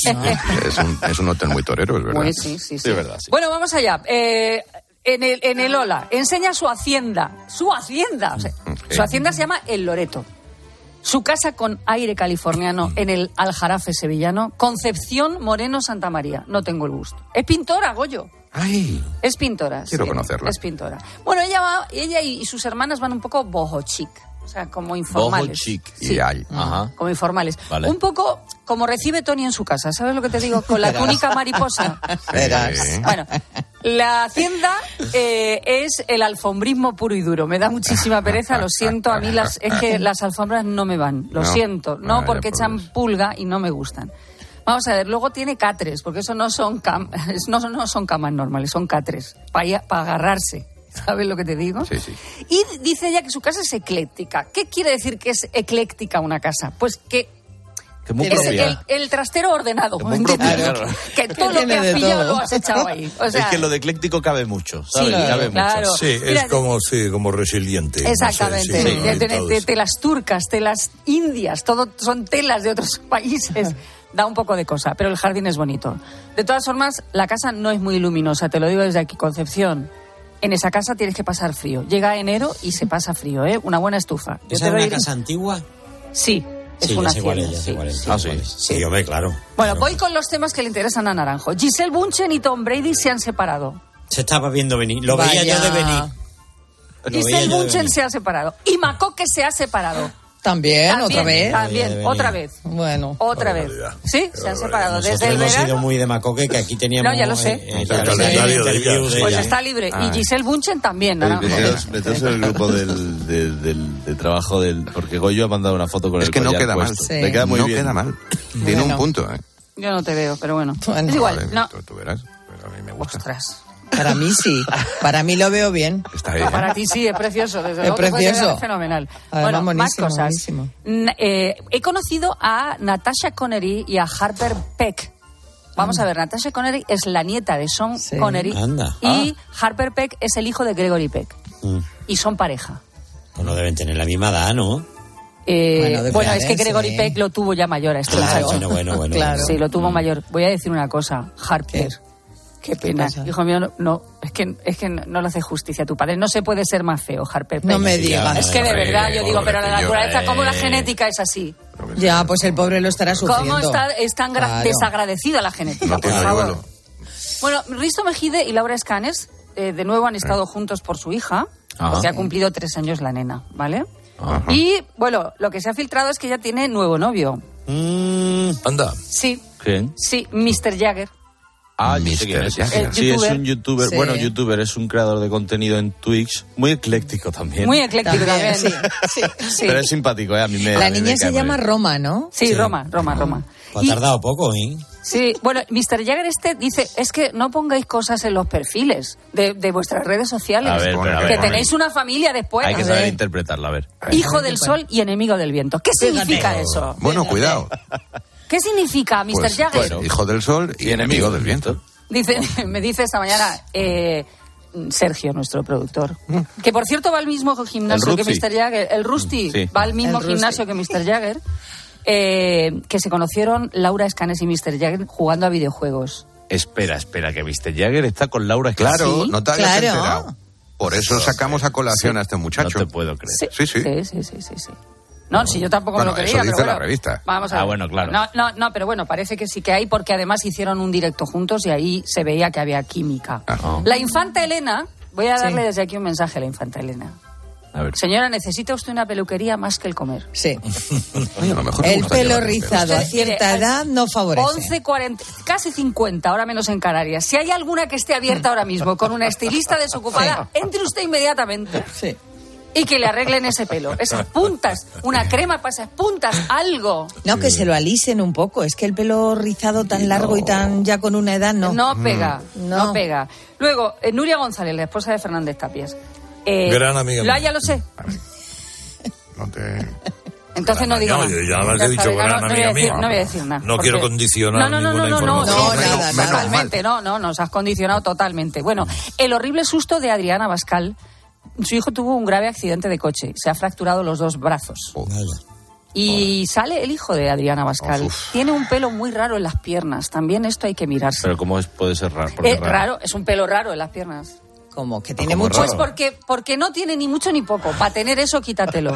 Speaker 4: Es un, es un hotel muy torero, es verdad.
Speaker 5: Pues sí, sí, sí.
Speaker 6: Sí, es verdad, sí.
Speaker 5: Bueno, vamos allá. Eh, en, el, en el Ola, enseña su hacienda. Su hacienda. O sea, su hacienda se llama El Loreto. Su casa con aire californiano en el Aljarafe sevillano. Concepción Moreno Santa María. No tengo el gusto. Es pintora, Goyo.
Speaker 4: Ay,
Speaker 5: Es pintora.
Speaker 4: Quiero
Speaker 5: sí,
Speaker 4: conocerla.
Speaker 5: Es pintora. Bueno, ella va, ella y sus hermanas van un poco boho chic. O sea, como informales.
Speaker 6: Boho chic.
Speaker 5: Sí.
Speaker 4: y hay.
Speaker 6: Ajá.
Speaker 5: Como informales.
Speaker 6: Vale.
Speaker 5: Un poco como recibe Tony en su casa. ¿Sabes lo que te digo? Con la túnica mariposa.
Speaker 7: Verás.
Speaker 4: Sí.
Speaker 5: Bueno, la hacienda eh, es el alfombrismo puro y duro. Me da muchísima pereza, lo siento. A mí las, es que las alfombras no me van. Lo
Speaker 4: No.
Speaker 5: siento. No
Speaker 4: Vaya,
Speaker 5: porque
Speaker 4: por
Speaker 5: echan
Speaker 4: Dios.
Speaker 5: pulga y no me gustan. Vamos a ver, luego tiene catres, porque eso no son, cam no, no son camas normales, son catres, para agarrarse. ¿Sabes lo que te digo?
Speaker 4: Sí, sí.
Speaker 5: Y dice ella que su casa es ecléctica. ¿Qué quiere decir que es ecléctica una casa? Pues que
Speaker 6: Que muy
Speaker 5: es
Speaker 6: propia.
Speaker 5: el, el trastero ordenado.
Speaker 6: muy
Speaker 5: ¿entiendes?
Speaker 6: propia, claro.
Speaker 5: Que todo lo que
Speaker 7: tiene
Speaker 5: has
Speaker 7: de
Speaker 5: pillado
Speaker 7: todo.
Speaker 5: lo has echado ahí. O sea,
Speaker 6: es que lo de ecléctico cabe mucho, ¿sabes?
Speaker 5: Sí,
Speaker 6: cabe
Speaker 5: claro.
Speaker 6: mucho.
Speaker 31: Sí,
Speaker 5: Mira,
Speaker 31: es como, sí, como resiliente. no sé,
Speaker 5: exactamente.
Speaker 31: sí,
Speaker 5: de, de-
Speaker 31: orientado,
Speaker 5: de
Speaker 31: sí.
Speaker 5: telas turcas, telas indias, todo son telas de otros países. Da un poco de cosa, pero el jardín es bonito. De todas formas, la casa no es muy luminosa, te lo digo desde aquí, Concepción. En esa casa tienes que pasar frío. Llega enero y se pasa frío, ¿eh? Una buena estufa. Yo
Speaker 19: ¿Esa
Speaker 5: te
Speaker 19: es una
Speaker 5: doy-
Speaker 19: casa antigua?
Speaker 5: Sí, es
Speaker 19: Sí,
Speaker 5: una
Speaker 19: ya sé cuál es,
Speaker 5: hacienda,
Speaker 19: ya sé
Speaker 5: sí.
Speaker 19: cuál es.
Speaker 6: Ah, sí.
Speaker 19: cuál es. Sí, hombre, claro.
Speaker 5: Bueno,
Speaker 19: Claro.
Speaker 5: voy con los temas que le interesan a Naranjo. Giselle Bunchen y Tom Brady se han separado.
Speaker 19: Se estaba viendo venir. Lo veía
Speaker 7: Vaya.
Speaker 19: yo de venir. Lo veía
Speaker 5: Giselle
Speaker 19: yo de
Speaker 5: Bunchen
Speaker 19: venir.
Speaker 5: se ha separado. Y Macoque se ha separado.
Speaker 7: También,
Speaker 5: También,
Speaker 7: otra vez.
Speaker 5: También,
Speaker 19: Venía de
Speaker 5: otra
Speaker 19: venir.
Speaker 5: vez.
Speaker 7: Bueno.
Speaker 5: Otra vez.
Speaker 31: barbaridad.
Speaker 5: Sí, se han separado.
Speaker 19: Nosotros
Speaker 5: Desde el
Speaker 19: hemos sido
Speaker 5: verano.
Speaker 19: muy de Macoque, que aquí teníamos...
Speaker 5: No, ya lo sé.
Speaker 19: eh, eh,
Speaker 31: El
Speaker 19: ya lo sé,
Speaker 31: calendario de
Speaker 19: interview
Speaker 31: ella,
Speaker 19: de
Speaker 5: Pues
Speaker 19: ella.
Speaker 5: está libre.
Speaker 6: Ah.
Speaker 5: Y Giselle Bunchen también, Naranjo.
Speaker 6: Meteos, meteos en el grupo del, del, del, del trabajo del... Porque Goyo ha mandado una foto con
Speaker 4: Es
Speaker 6: el
Speaker 4: que no
Speaker 6: collar
Speaker 4: queda mal.
Speaker 6: puesto.
Speaker 7: Sí.
Speaker 6: Le queda muy
Speaker 4: no
Speaker 6: bien.
Speaker 4: queda mal. Tiene un punto, ¿eh?
Speaker 5: Yo no te veo, pero bueno.
Speaker 7: Bueno.
Speaker 5: Es igual.
Speaker 4: Joder,
Speaker 5: No.
Speaker 4: tú, tú verás. Pero a mí me gusta.
Speaker 5: Ostras.
Speaker 7: Para mí sí. Para mí lo veo bien.
Speaker 4: Está ahí, ¿eh?
Speaker 5: Para ti sí, es precioso. Desde
Speaker 7: Es
Speaker 5: luego que puede
Speaker 7: precioso.
Speaker 5: ser fenomenal.
Speaker 7: Además,
Speaker 5: bueno, más
Speaker 7: buenísimo,
Speaker 5: cosas.
Speaker 7: buenísimo.
Speaker 5: N- eh, he conocido a Natasha Connery y a Harper Peck. Vamos a ver, Natasha Connery es la nieta de Sean
Speaker 7: Sí.
Speaker 5: Connery
Speaker 19: Anda.
Speaker 5: y Harper Peck es el hijo de Gregory Peck.
Speaker 19: Mm.
Speaker 5: Y son pareja.
Speaker 19: Pues no deben tener la misma edad, ¿no?
Speaker 5: Eh,
Speaker 7: Bueno, de
Speaker 5: bueno, es que
Speaker 7: Clarence,
Speaker 5: Gregory
Speaker 7: sí.
Speaker 5: Peck lo tuvo ya mayor a este
Speaker 19: Ah,
Speaker 5: muchacho.
Speaker 19: bueno, bueno, bueno.
Speaker 7: Claro.
Speaker 19: bueno.
Speaker 5: Sí, lo tuvo mayor. Voy a decir una cosa, Harper.
Speaker 7: ¿Qué?
Speaker 5: Qué pena.
Speaker 7: pasa?
Speaker 5: Hijo mío, no, no, es que es que no le hace justicia a tu padre. No se puede ser más feo, Harper Peck.
Speaker 7: No me digas.
Speaker 5: Es que de verdad, yo digo, pero la
Speaker 4: pobrecillo,
Speaker 5: naturaleza, como la
Speaker 19: eh.
Speaker 5: genética es así.
Speaker 7: Ya, pues el pobre lo estará sufriendo.
Speaker 5: ¿Cómo está, es tan gra-
Speaker 7: Claro.
Speaker 5: desagradecida la genética?
Speaker 4: No
Speaker 5: por
Speaker 4: tiene
Speaker 5: favor.
Speaker 4: duelo.
Speaker 5: Bueno, Risto Mejide y Laura Escanes, eh, de nuevo han estado juntos por su hija,
Speaker 6: Ajá.
Speaker 5: porque ha cumplido tres años la nena, ¿vale?
Speaker 6: Ajá.
Speaker 5: Y, bueno, lo que se ha filtrado es que ella tiene nuevo novio.
Speaker 19: Mm,
Speaker 31: Anda.
Speaker 5: Sí,
Speaker 6: ¿Quién?
Speaker 5: sí, mister Jagger.
Speaker 6: Ah, yo sé quién es.
Speaker 4: Jagger.
Speaker 5: El
Speaker 6: Sí, es
Speaker 5: youtuber.
Speaker 6: un youtuber.
Speaker 7: Sí.
Speaker 6: Bueno, youtuber, es un creador de contenido en Twitch. Muy ecléctico también.
Speaker 5: Muy ecléctico
Speaker 7: También,
Speaker 5: también.
Speaker 7: sí, sí.
Speaker 5: Sí.
Speaker 6: Pero es simpático, ¿eh? A mí me.
Speaker 7: La
Speaker 6: a mí me
Speaker 7: niña
Speaker 6: cae
Speaker 7: se
Speaker 6: muy
Speaker 7: llama
Speaker 6: bien.
Speaker 7: Roma, ¿no?
Speaker 5: Sí, Roma, Roma, Roma.
Speaker 19: pues
Speaker 5: Y-
Speaker 19: ha tardado poco, ¿eh?
Speaker 5: Sí, bueno, mister Jagger este dice, es que no pongáis cosas en los perfiles de, de vuestras redes sociales.
Speaker 6: A ver, pero a ver,
Speaker 5: que
Speaker 6: a ver.
Speaker 5: tenéis una familia después.
Speaker 6: Hay que
Speaker 5: A
Speaker 6: saber
Speaker 5: ver.
Speaker 6: interpretarla, a ver.
Speaker 5: Hijo del sol y enemigo del viento. ¿Qué significa eso?
Speaker 4: Bueno, cuidado.
Speaker 5: ¿Qué significa, mister
Speaker 4: Pues,
Speaker 5: Jagger?
Speaker 4: pues, hijo del sol y enemigo del viento.
Speaker 5: Dice, me dice esta mañana, eh, Sergio, nuestro productor. Que por cierto va al mismo gimnasio que mister Jagger. El Rusty
Speaker 6: Sí.
Speaker 5: va al mismo
Speaker 7: El
Speaker 5: gimnasio que mister Jagger. Eh, que se conocieron Laura Escanes y mister Jagger jugando a videojuegos.
Speaker 6: Espera, espera, que mister Jagger está con Laura Escanes.
Speaker 4: Claro,
Speaker 5: Sí,
Speaker 4: no te habías
Speaker 7: claro.
Speaker 4: enterado. Por eso sacamos a colación
Speaker 6: Sí.
Speaker 4: a este muchacho.
Speaker 6: No te puedo creer.
Speaker 5: Sí,
Speaker 4: Sí, sí.
Speaker 5: sí, sí, sí, sí, sí. No, si yo tampoco
Speaker 4: Bueno,
Speaker 5: me lo
Speaker 4: eso
Speaker 5: creía,
Speaker 4: dice
Speaker 5: pero
Speaker 4: la
Speaker 5: bueno,
Speaker 4: revista.
Speaker 5: Vamos a
Speaker 6: Ah,
Speaker 5: ver.
Speaker 6: bueno, claro.
Speaker 5: No, no, no, pero bueno, parece que sí que hay, porque además hicieron un directo juntos y ahí se veía que había química.
Speaker 4: Ajá.
Speaker 5: La infanta Elena, voy a darle
Speaker 7: Sí.
Speaker 5: desde aquí un mensaje a la infanta Elena.
Speaker 6: A ver.
Speaker 5: Señora, necesita usted una peluquería más que el comer.
Speaker 7: Sí.
Speaker 4: Oye, a lo mejor me
Speaker 7: El
Speaker 4: gusta
Speaker 7: pelo
Speaker 4: llevar el
Speaker 7: rizado a
Speaker 5: Usted,
Speaker 7: cierta
Speaker 5: mire,
Speaker 7: edad no favorece.
Speaker 5: once cuarenta, casi cincuenta, ahora menos en Canarias. Si hay alguna que esté abierta ahora mismo con una estilista desocupada, entre usted inmediatamente.
Speaker 7: Sí.
Speaker 5: Y que le arreglen ese pelo. Esas puntas, una crema para esas puntas, algo.
Speaker 7: No, que se lo alisen un poco. Es que el pelo rizado tan largo y tan ya con una edad no.
Speaker 5: No pega,
Speaker 7: Mm.
Speaker 5: no.
Speaker 7: No.
Speaker 5: pega. Luego, eh, Nuria González, la esposa de Fernández Tapias. Eh,
Speaker 31: Gran amiga
Speaker 5: La,
Speaker 31: mía.
Speaker 5: ya lo sé.
Speaker 4: No te...
Speaker 5: Entonces no diga
Speaker 31: No,
Speaker 5: nada.
Speaker 31: yo ya me
Speaker 5: Ya
Speaker 31: he dicho
Speaker 5: está,
Speaker 31: gran
Speaker 5: no, no voy a
Speaker 31: amiga
Speaker 5: decir,
Speaker 31: mía.
Speaker 5: no voy a decir nada.
Speaker 31: No
Speaker 5: porque-
Speaker 31: quiero condicionar
Speaker 5: no, no, no,
Speaker 31: ninguna
Speaker 5: no, no, no,
Speaker 31: información.
Speaker 7: No,
Speaker 5: sí,
Speaker 7: nada, nada.
Speaker 5: totalmente, no, no, nos has condicionado totalmente. Bueno, el horrible susto de Adriana Bascal. Su hijo tuvo un grave accidente de coche. Se ha fracturado los dos brazos. Y sale el hijo de Adriana Bascal.
Speaker 4: Uf.
Speaker 5: Tiene un pelo muy raro en las piernas. También esto hay que mirarse.
Speaker 6: Pero ¿cómo es, puede ser raro? Porque
Speaker 5: Es raro, es un pelo raro en las piernas.
Speaker 7: Como que tiene
Speaker 4: Como
Speaker 7: mucho.
Speaker 5: Pues porque, porque no tiene ni mucho ni poco. Para tener eso, quítatelo.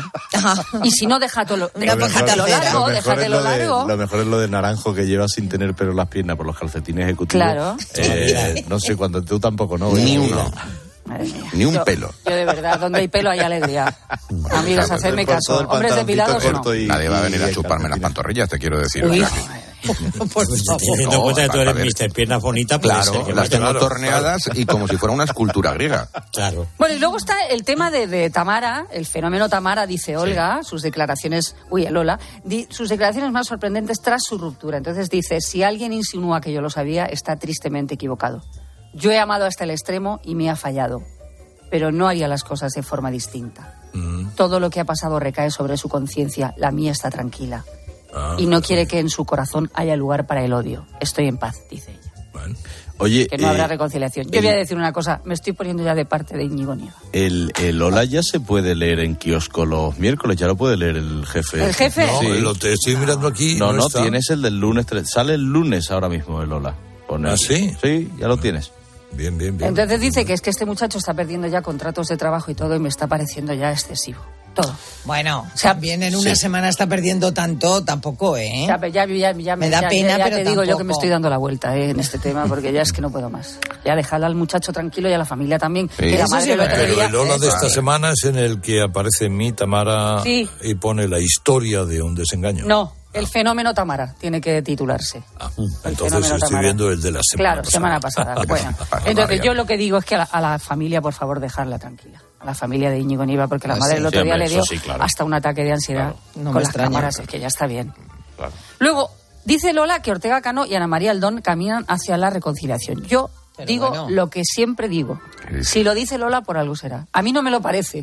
Speaker 5: Y si no, déjatelo,
Speaker 7: Una
Speaker 5: déjatelo
Speaker 7: pajita
Speaker 5: largo,
Speaker 6: Lo mejor, es
Speaker 5: déjatelo
Speaker 6: lo, de,
Speaker 5: largo.
Speaker 6: lo mejor es lo de naranjo que lleva sin tener pelo en las piernas por los calcetines ejecutivos.
Speaker 5: Claro.
Speaker 6: Eh, no sé, cuando tú tampoco, ¿no?
Speaker 4: Ni uno.
Speaker 5: Madre mía.
Speaker 4: Ni un
Speaker 5: Yo-
Speaker 4: pelo.
Speaker 5: Yo de verdad, donde hay pelo hay alegría. Amigos, hacedme caso. Hombres depilados no.
Speaker 4: Nadie va a venir a chuparme las pantorrillas, te quiero decir.
Speaker 5: Uy.
Speaker 4: O sea que-
Speaker 7: Por
Speaker 19: Teniendo en cuenta que tú eres mister Piernas Bonitas, puede ser
Speaker 4: Claro,
Speaker 19: que
Speaker 4: las
Speaker 19: vaya.
Speaker 4: tengo
Speaker 19: Claro,
Speaker 4: torneadas y como si fuera una escultura griega.
Speaker 19: Claro.
Speaker 5: Bueno, y luego está el tema de, de Tamara, el fenómeno Tamara, dice Olga, sus declaraciones, uy, el Lola, di- sus declaraciones más sorprendentes tras su ruptura. Entonces dice, si alguien insinúa que yo lo sabía, está tristemente equivocado. Yo he amado hasta el extremo y me ha fallado, pero no haría las cosas de forma distinta. Todo lo que ha pasado recae sobre su conciencia, la mía está tranquila.
Speaker 31: Ah,
Speaker 5: Y no quiere que en su corazón haya lugar para el odio. Estoy en paz, dice ella.
Speaker 31: bueno.
Speaker 6: Oye,
Speaker 5: Que no
Speaker 6: eh,
Speaker 5: habrá reconciliación. Yo
Speaker 6: el-
Speaker 5: voy a decir una cosa, me estoy poniendo ya de parte de Íñigo Nieva.
Speaker 6: el, el Ola ya se puede leer en kiosco los miércoles, ya lo puede leer el jefe.
Speaker 5: ¿El jefe?
Speaker 31: No,
Speaker 6: Sí.
Speaker 31: lo te estoy mirando aquí.
Speaker 6: No, no,
Speaker 31: está.
Speaker 6: tienes el del lunes. tre- Sale el lunes ahora mismo el Ola. Pone-
Speaker 31: ¿Ah, sí?
Speaker 6: Sí, ya lo tienes.
Speaker 31: Bien, bien, bien.
Speaker 5: Entonces dice que es que este muchacho está perdiendo ya contratos de trabajo y todo y me está pareciendo ya excesivo. Todo.
Speaker 7: Bueno,
Speaker 5: O sea,
Speaker 7: también en una
Speaker 6: sí.
Speaker 7: semana está perdiendo tanto, tampoco, ¿eh?
Speaker 5: Ya, ya, ya, ya
Speaker 7: Me da
Speaker 5: ya-
Speaker 7: pena,
Speaker 5: ya- ya
Speaker 7: pero
Speaker 5: te digo yo que me
Speaker 7: tampoco.
Speaker 5: estoy dando la vuelta eh, en este tema porque ya es que no puedo más. Ya dejadle al muchacho tranquilo y a la familia también.
Speaker 4: Sí.
Speaker 5: Y la
Speaker 7: Eso
Speaker 5: madre
Speaker 7: sí,
Speaker 5: el otro
Speaker 31: Pero
Speaker 5: día-
Speaker 31: el Ola de
Speaker 5: Eso.
Speaker 31: esta semana es en el que aparece mi Tamara
Speaker 5: Sí.
Speaker 31: y pone la historia de un desengaño.
Speaker 5: No, el fenómeno Tamara tiene que titularse.
Speaker 31: Ah,
Speaker 5: El
Speaker 31: entonces
Speaker 5: fenómeno
Speaker 31: estoy
Speaker 5: Tamara.
Speaker 31: viendo el de la semana
Speaker 5: Claro,
Speaker 31: pasada.
Speaker 5: semana pasada. Bueno, entonces yo lo que digo es que a la, a la familia, por favor, dejarla tranquila. A la familia de Íñigo Nieva, porque la
Speaker 31: Ah,
Speaker 5: madre
Speaker 31: sí.
Speaker 5: el otro
Speaker 6: Sí,
Speaker 5: día
Speaker 6: hombre,
Speaker 5: le dio
Speaker 6: eso sí, claro.
Speaker 5: hasta un ataque de ansiedad
Speaker 7: No
Speaker 5: con
Speaker 7: me
Speaker 5: las
Speaker 7: extraña.
Speaker 5: cámaras, es que ya está bien.
Speaker 6: Claro.
Speaker 5: Luego, dice Lola que Ortega Cano y Ana María Aldón caminan hacia la reconciliación. Yo
Speaker 7: Pero
Speaker 5: digo
Speaker 7: bueno.
Speaker 5: lo que siempre digo.
Speaker 4: ¿Qué dice?
Speaker 5: Si lo dice Lola, por algo será. A mí no me lo parece.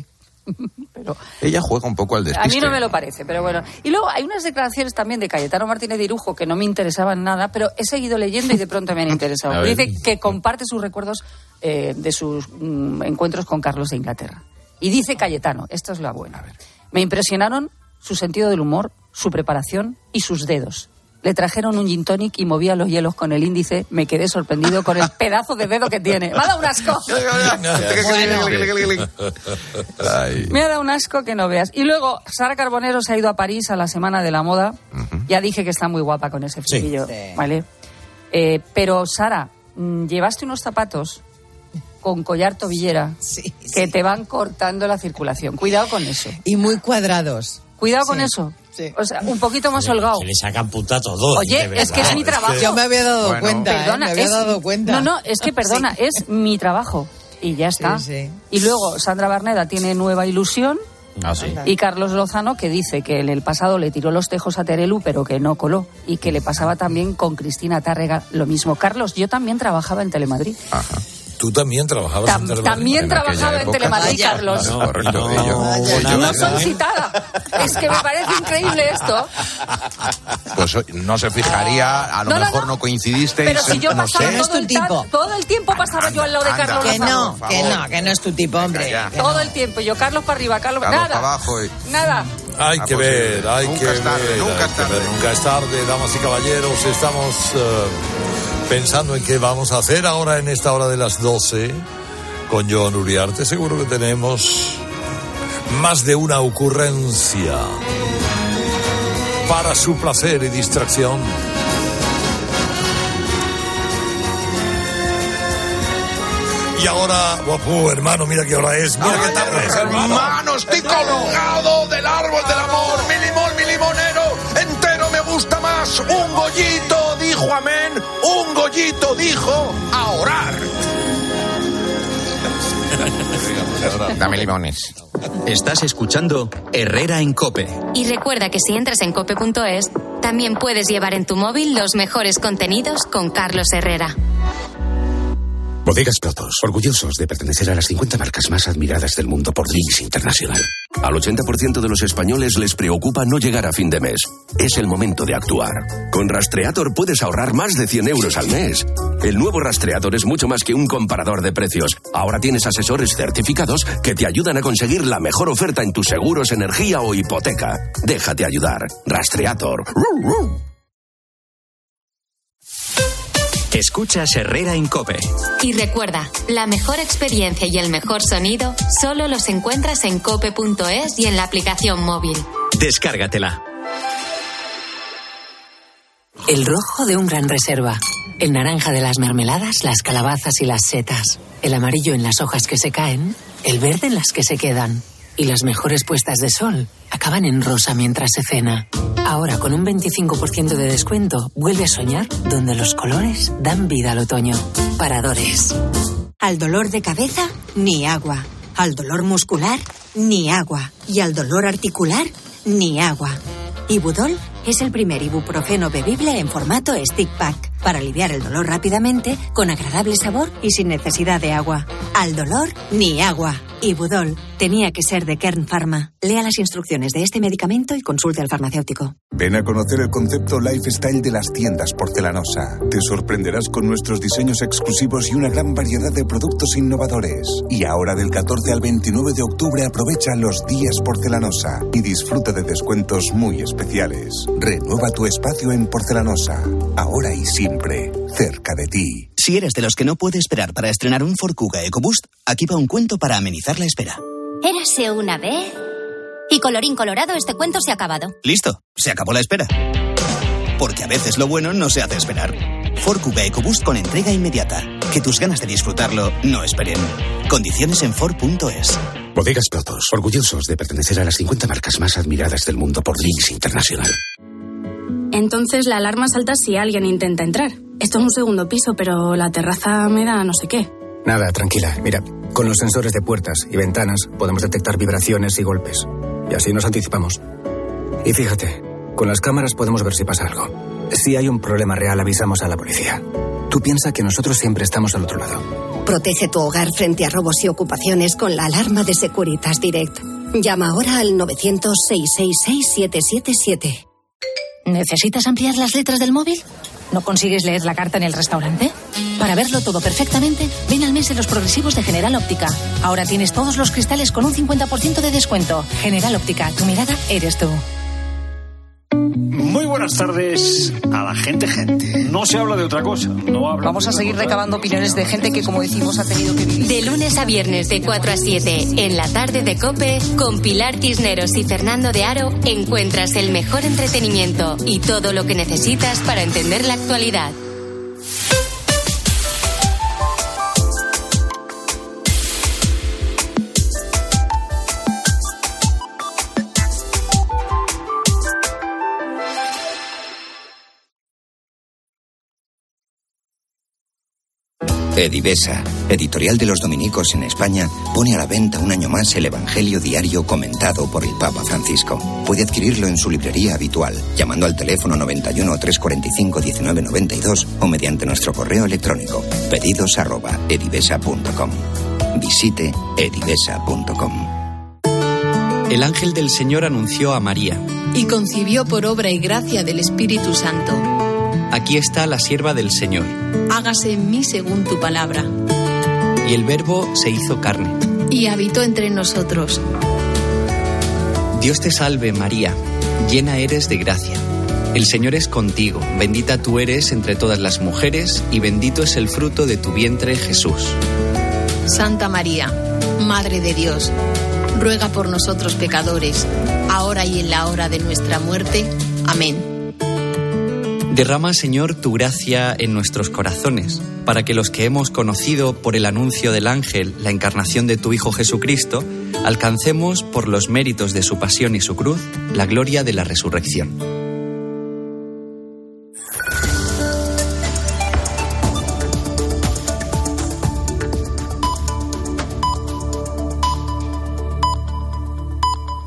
Speaker 5: Pero
Speaker 4: Ella juega un poco al despiste.
Speaker 5: a mí no me lo parece, pero bueno. Y luego hay unas declaraciones también de Cayetano Martínez de Irujo que no me interesaban nada, pero he seguido leyendo y de pronto me han interesado.
Speaker 6: A ver.
Speaker 5: Dice que comparte sus recuerdos eh, de sus mm, encuentros con Carlos de Inglaterra. Y dice Cayetano, esto es lo bueno. Me impresionaron su sentido del humor, su preparación y sus dedos. Le trajeron un gin tonic y movía los hielos con el índice. Me quedé sorprendido con el pedazo de dedo que tiene. Me ha dado un asco.
Speaker 4: Ay.
Speaker 5: Me ha dado un asco que no veas. Y luego, Sara Carbonero se ha ido a París a la Semana de la Moda. Ya dije que está muy guapa con ese flequillo,
Speaker 7: Sí.
Speaker 5: ¿vale? Eh, pero, Sara, mm, llevaste unos zapatos con collar tobillera
Speaker 7: Sí,
Speaker 5: que
Speaker 7: sí.
Speaker 5: te van cortando la circulación. Cuidado con eso.
Speaker 7: Y muy cuadrados.
Speaker 5: Cuidado
Speaker 7: Sí,
Speaker 5: con eso.
Speaker 7: sí.
Speaker 5: O sea, un poquito más holgado.
Speaker 19: Se le sacan punta a todos.
Speaker 5: Oye,
Speaker 19: de
Speaker 5: es que es
Speaker 19: verdad.
Speaker 5: mi trabajo.
Speaker 7: Yo me había dado
Speaker 4: Bueno.
Speaker 7: cuenta, ¿eh?
Speaker 5: Perdona,
Speaker 7: Me había
Speaker 5: es-
Speaker 7: dado cuenta.
Speaker 5: No, no, es que perdona,
Speaker 7: Sí.
Speaker 5: es mi trabajo. Y ya está.
Speaker 7: Sí, sí.
Speaker 5: Y luego Sandra Barneda tiene nueva ilusión.
Speaker 6: Ah, sí.
Speaker 5: Y Carlos Lozano, que dice que en el pasado le tiró los tejos a Terelu, pero que no coló. Y que le pasaba también con Cristina Tárrega lo mismo. Carlos, yo también trabajaba en Telemadrid.
Speaker 4: Ajá.
Speaker 31: tú también trabajabas
Speaker 5: Tam-
Speaker 31: en Telemadrid.
Speaker 5: También
Speaker 31: En
Speaker 5: trabajaba
Speaker 31: aquella
Speaker 5: en
Speaker 31: época.
Speaker 5: Telemadrid,
Speaker 31: Vaya.
Speaker 5: Carlos.
Speaker 31: No, correcto,
Speaker 5: no,
Speaker 31: yo-
Speaker 5: no,
Speaker 31: yo-
Speaker 5: soy citada. Es que me parece increíble esto.
Speaker 4: Pues no se fijaría, a lo
Speaker 5: No, no,
Speaker 4: mejor no, coincidisteis.
Speaker 5: Pero si yo
Speaker 4: no
Speaker 5: pasaba
Speaker 4: sé.
Speaker 5: todo, el ta- todo el tiempo pasaba yo al lado de
Speaker 4: anda,
Speaker 5: Carlos
Speaker 7: Que
Speaker 5: Lozano.
Speaker 7: no, que no, que no es tu tipo, hombre. que
Speaker 5: Todo
Speaker 7: no.
Speaker 5: el tiempo. Yo, Carlos para arriba, Carlos,
Speaker 4: Carlos
Speaker 5: nada.
Speaker 4: para abajo y-
Speaker 5: Nada.
Speaker 31: Hay
Speaker 4: Ah,
Speaker 31: que
Speaker 4: pues,
Speaker 31: ver, hay
Speaker 4: nunca
Speaker 31: que
Speaker 4: es tarde,
Speaker 31: ver.
Speaker 4: nunca
Speaker 31: hay
Speaker 4: es
Speaker 31: que ver,
Speaker 4: tarde.
Speaker 31: nunca es tarde, damas y caballeros. Estamos eh, pensando en qué vamos a hacer ahora en esta hora de las doce con Joan Uriarte. Seguro que tenemos más de una ocurrencia para su placer y distracción. Y ahora, guapo, hermano, mira qué hora es, mira qué tarde es, hermano.
Speaker 4: Hermano, estoy colgado del árbol del amor. Mi limón, mi limonero, entero me gusta más. Un gollito dijo amén, un gollito dijo a orar. Dame limones.
Speaker 2: Estás escuchando Herrera en COPE.
Speaker 3: Y recuerda que si entras en cope punto es, también puedes llevar en tu móvil los mejores contenidos con Carlos Herrera.
Speaker 1: Bodegas Protos, orgullosos de pertenecer a las cincuenta marcas más admiradas del mundo por Drinks International.
Speaker 8: Al ochenta por ciento de los españoles les preocupa no llegar a fin de mes. Es el momento de actuar. Con Rastreator puedes ahorrar más de cien euros al mes. El nuevo Rastreator es mucho más que un comparador de precios. Ahora tienes asesores certificados que te ayudan a conseguir la mejor oferta en tus seguros, energía o hipoteca. Déjate ayudar. Rastreator.
Speaker 2: Escuchas Herrera en COPE.
Speaker 3: Y recuerda, la mejor experiencia y el mejor sonido solo los encuentras en cope punto es y en la aplicación móvil.
Speaker 2: Descárgatela.
Speaker 25: El rojo de un gran reserva. El naranja de las mermeladas, las calabazas y las setas. El amarillo en las hojas que se caen. El verde en las que se quedan. Y las mejores puestas de sol acaban en rosa mientras se cena. Ahora, con un veinticinco por ciento de descuento, vuelve a soñar donde los colores dan vida al otoño. Paradores.
Speaker 20: Al dolor de cabeza, ni agua. Al dolor muscular, ni agua. Y al dolor articular, ni agua. Ibudol es el primer ibuprofeno bebible en formato stick pack para aliviar el dolor rápidamente, con agradable sabor y sin necesidad de agua. Al dolor, ni agua. Ibudol tenía que ser de Kern Pharma. Lea las instrucciones de este medicamento y consulte al farmacéutico.
Speaker 21: Ven a conocer el concepto lifestyle de las tiendas Porcelanosa. Te sorprenderás con nuestros diseños exclusivos y una gran variedad de productos innovadores. Y ahora del catorce al veintinueve de octubre aprovecha los días Porcelanosa y disfruta de descuentos muy especiales. Renueva tu espacio en Porcelanosa, ahora y siempre, cerca de ti.
Speaker 22: Si eres de los que no puede esperar para estrenar un Ford Kuga EcoBoost, aquí va un cuento para amenizar la espera.
Speaker 23: Érase una vez... Y colorín colorado, este cuento se ha acabado.
Speaker 22: Listo, se acabó la espera. Porque a veces lo bueno no se hace esperar. Ford Kuga EcoBoost con entrega inmediata. Que tus ganas de disfrutarlo no esperen. Condiciones en Ford punto es.
Speaker 1: Bodegas Protos, orgullosos de pertenecer a las cincuenta marcas más admiradas del mundo por Drinks International.
Speaker 24: Entonces la alarma salta si alguien intenta entrar. Esto es un segundo piso, pero la terraza me da no sé qué.
Speaker 26: Nada, tranquila. Mira, con los sensores de puertas y ventanas podemos detectar vibraciones y golpes. Y así nos anticipamos. Y fíjate, con las cámaras podemos ver si pasa algo. Si hay un problema real, avisamos a la policía. Tú piensa que nosotros siempre estamos al otro lado.
Speaker 20: Protege tu hogar frente a robos y ocupaciones con la alarma de Securitas Direct. Llama ahora al novecientos, seiscientos sesenta y seis, siete siete siete.
Speaker 25: ¿Necesitas ampliar las letras del móvil? ¿No consigues leer la carta en el restaurante? Para verlo todo perfectamente, ven al mes de los progresivos de General Óptica. Ahora tienes todos los cristales con un cincuenta por ciento de descuento. General Óptica, tu mirada eres tú.
Speaker 27: Muy buenas tardes a la gente, gente. No se habla de otra cosa. No habla
Speaker 5: Vamos a seguir recabando opiniones de gente que, como decimos, ha tenido que vivir.
Speaker 3: De lunes a viernes de cuatro a siete, en la tarde de COPE, con Pilar Cisneros y Fernando de Aro, encuentras el mejor entretenimiento y todo lo que necesitas para entender la actualidad.
Speaker 9: Edivesa, editorial de los dominicos en España, pone a la venta un año más el Evangelio diario comentado por el Papa Francisco. Puede adquirirlo en su librería habitual, llamando al teléfono noventa y uno, trescientos cuarenta y cinco, diecinueve noventa y dos o mediante nuestro correo electrónico pedidos arroba edivesa punto com. Visite edivesa punto com.
Speaker 10: El ángel del Señor anunció a María.
Speaker 11: Y concibió por obra y gracia del Espíritu Santo.
Speaker 10: Aquí está la sierva del Señor.
Speaker 11: Hágase en mí según tu palabra.
Speaker 10: Y el Verbo se hizo carne.
Speaker 11: Y habitó entre nosotros.
Speaker 10: Dios te salve, María, llena eres de gracia. El Señor es contigo, bendita tú eres entre todas las mujeres, y bendito es el fruto de tu vientre, Jesús.
Speaker 11: Santa María, Madre de Dios, ruega por nosotros pecadores, ahora y en la hora de nuestra muerte. Amén.
Speaker 10: Derrama, Señor, tu gracia en nuestros corazones, para que los que hemos conocido por el anuncio del ángel la encarnación de tu Hijo Jesucristo, alcancemos, por los méritos de su pasión y su cruz, la gloria de la resurrección.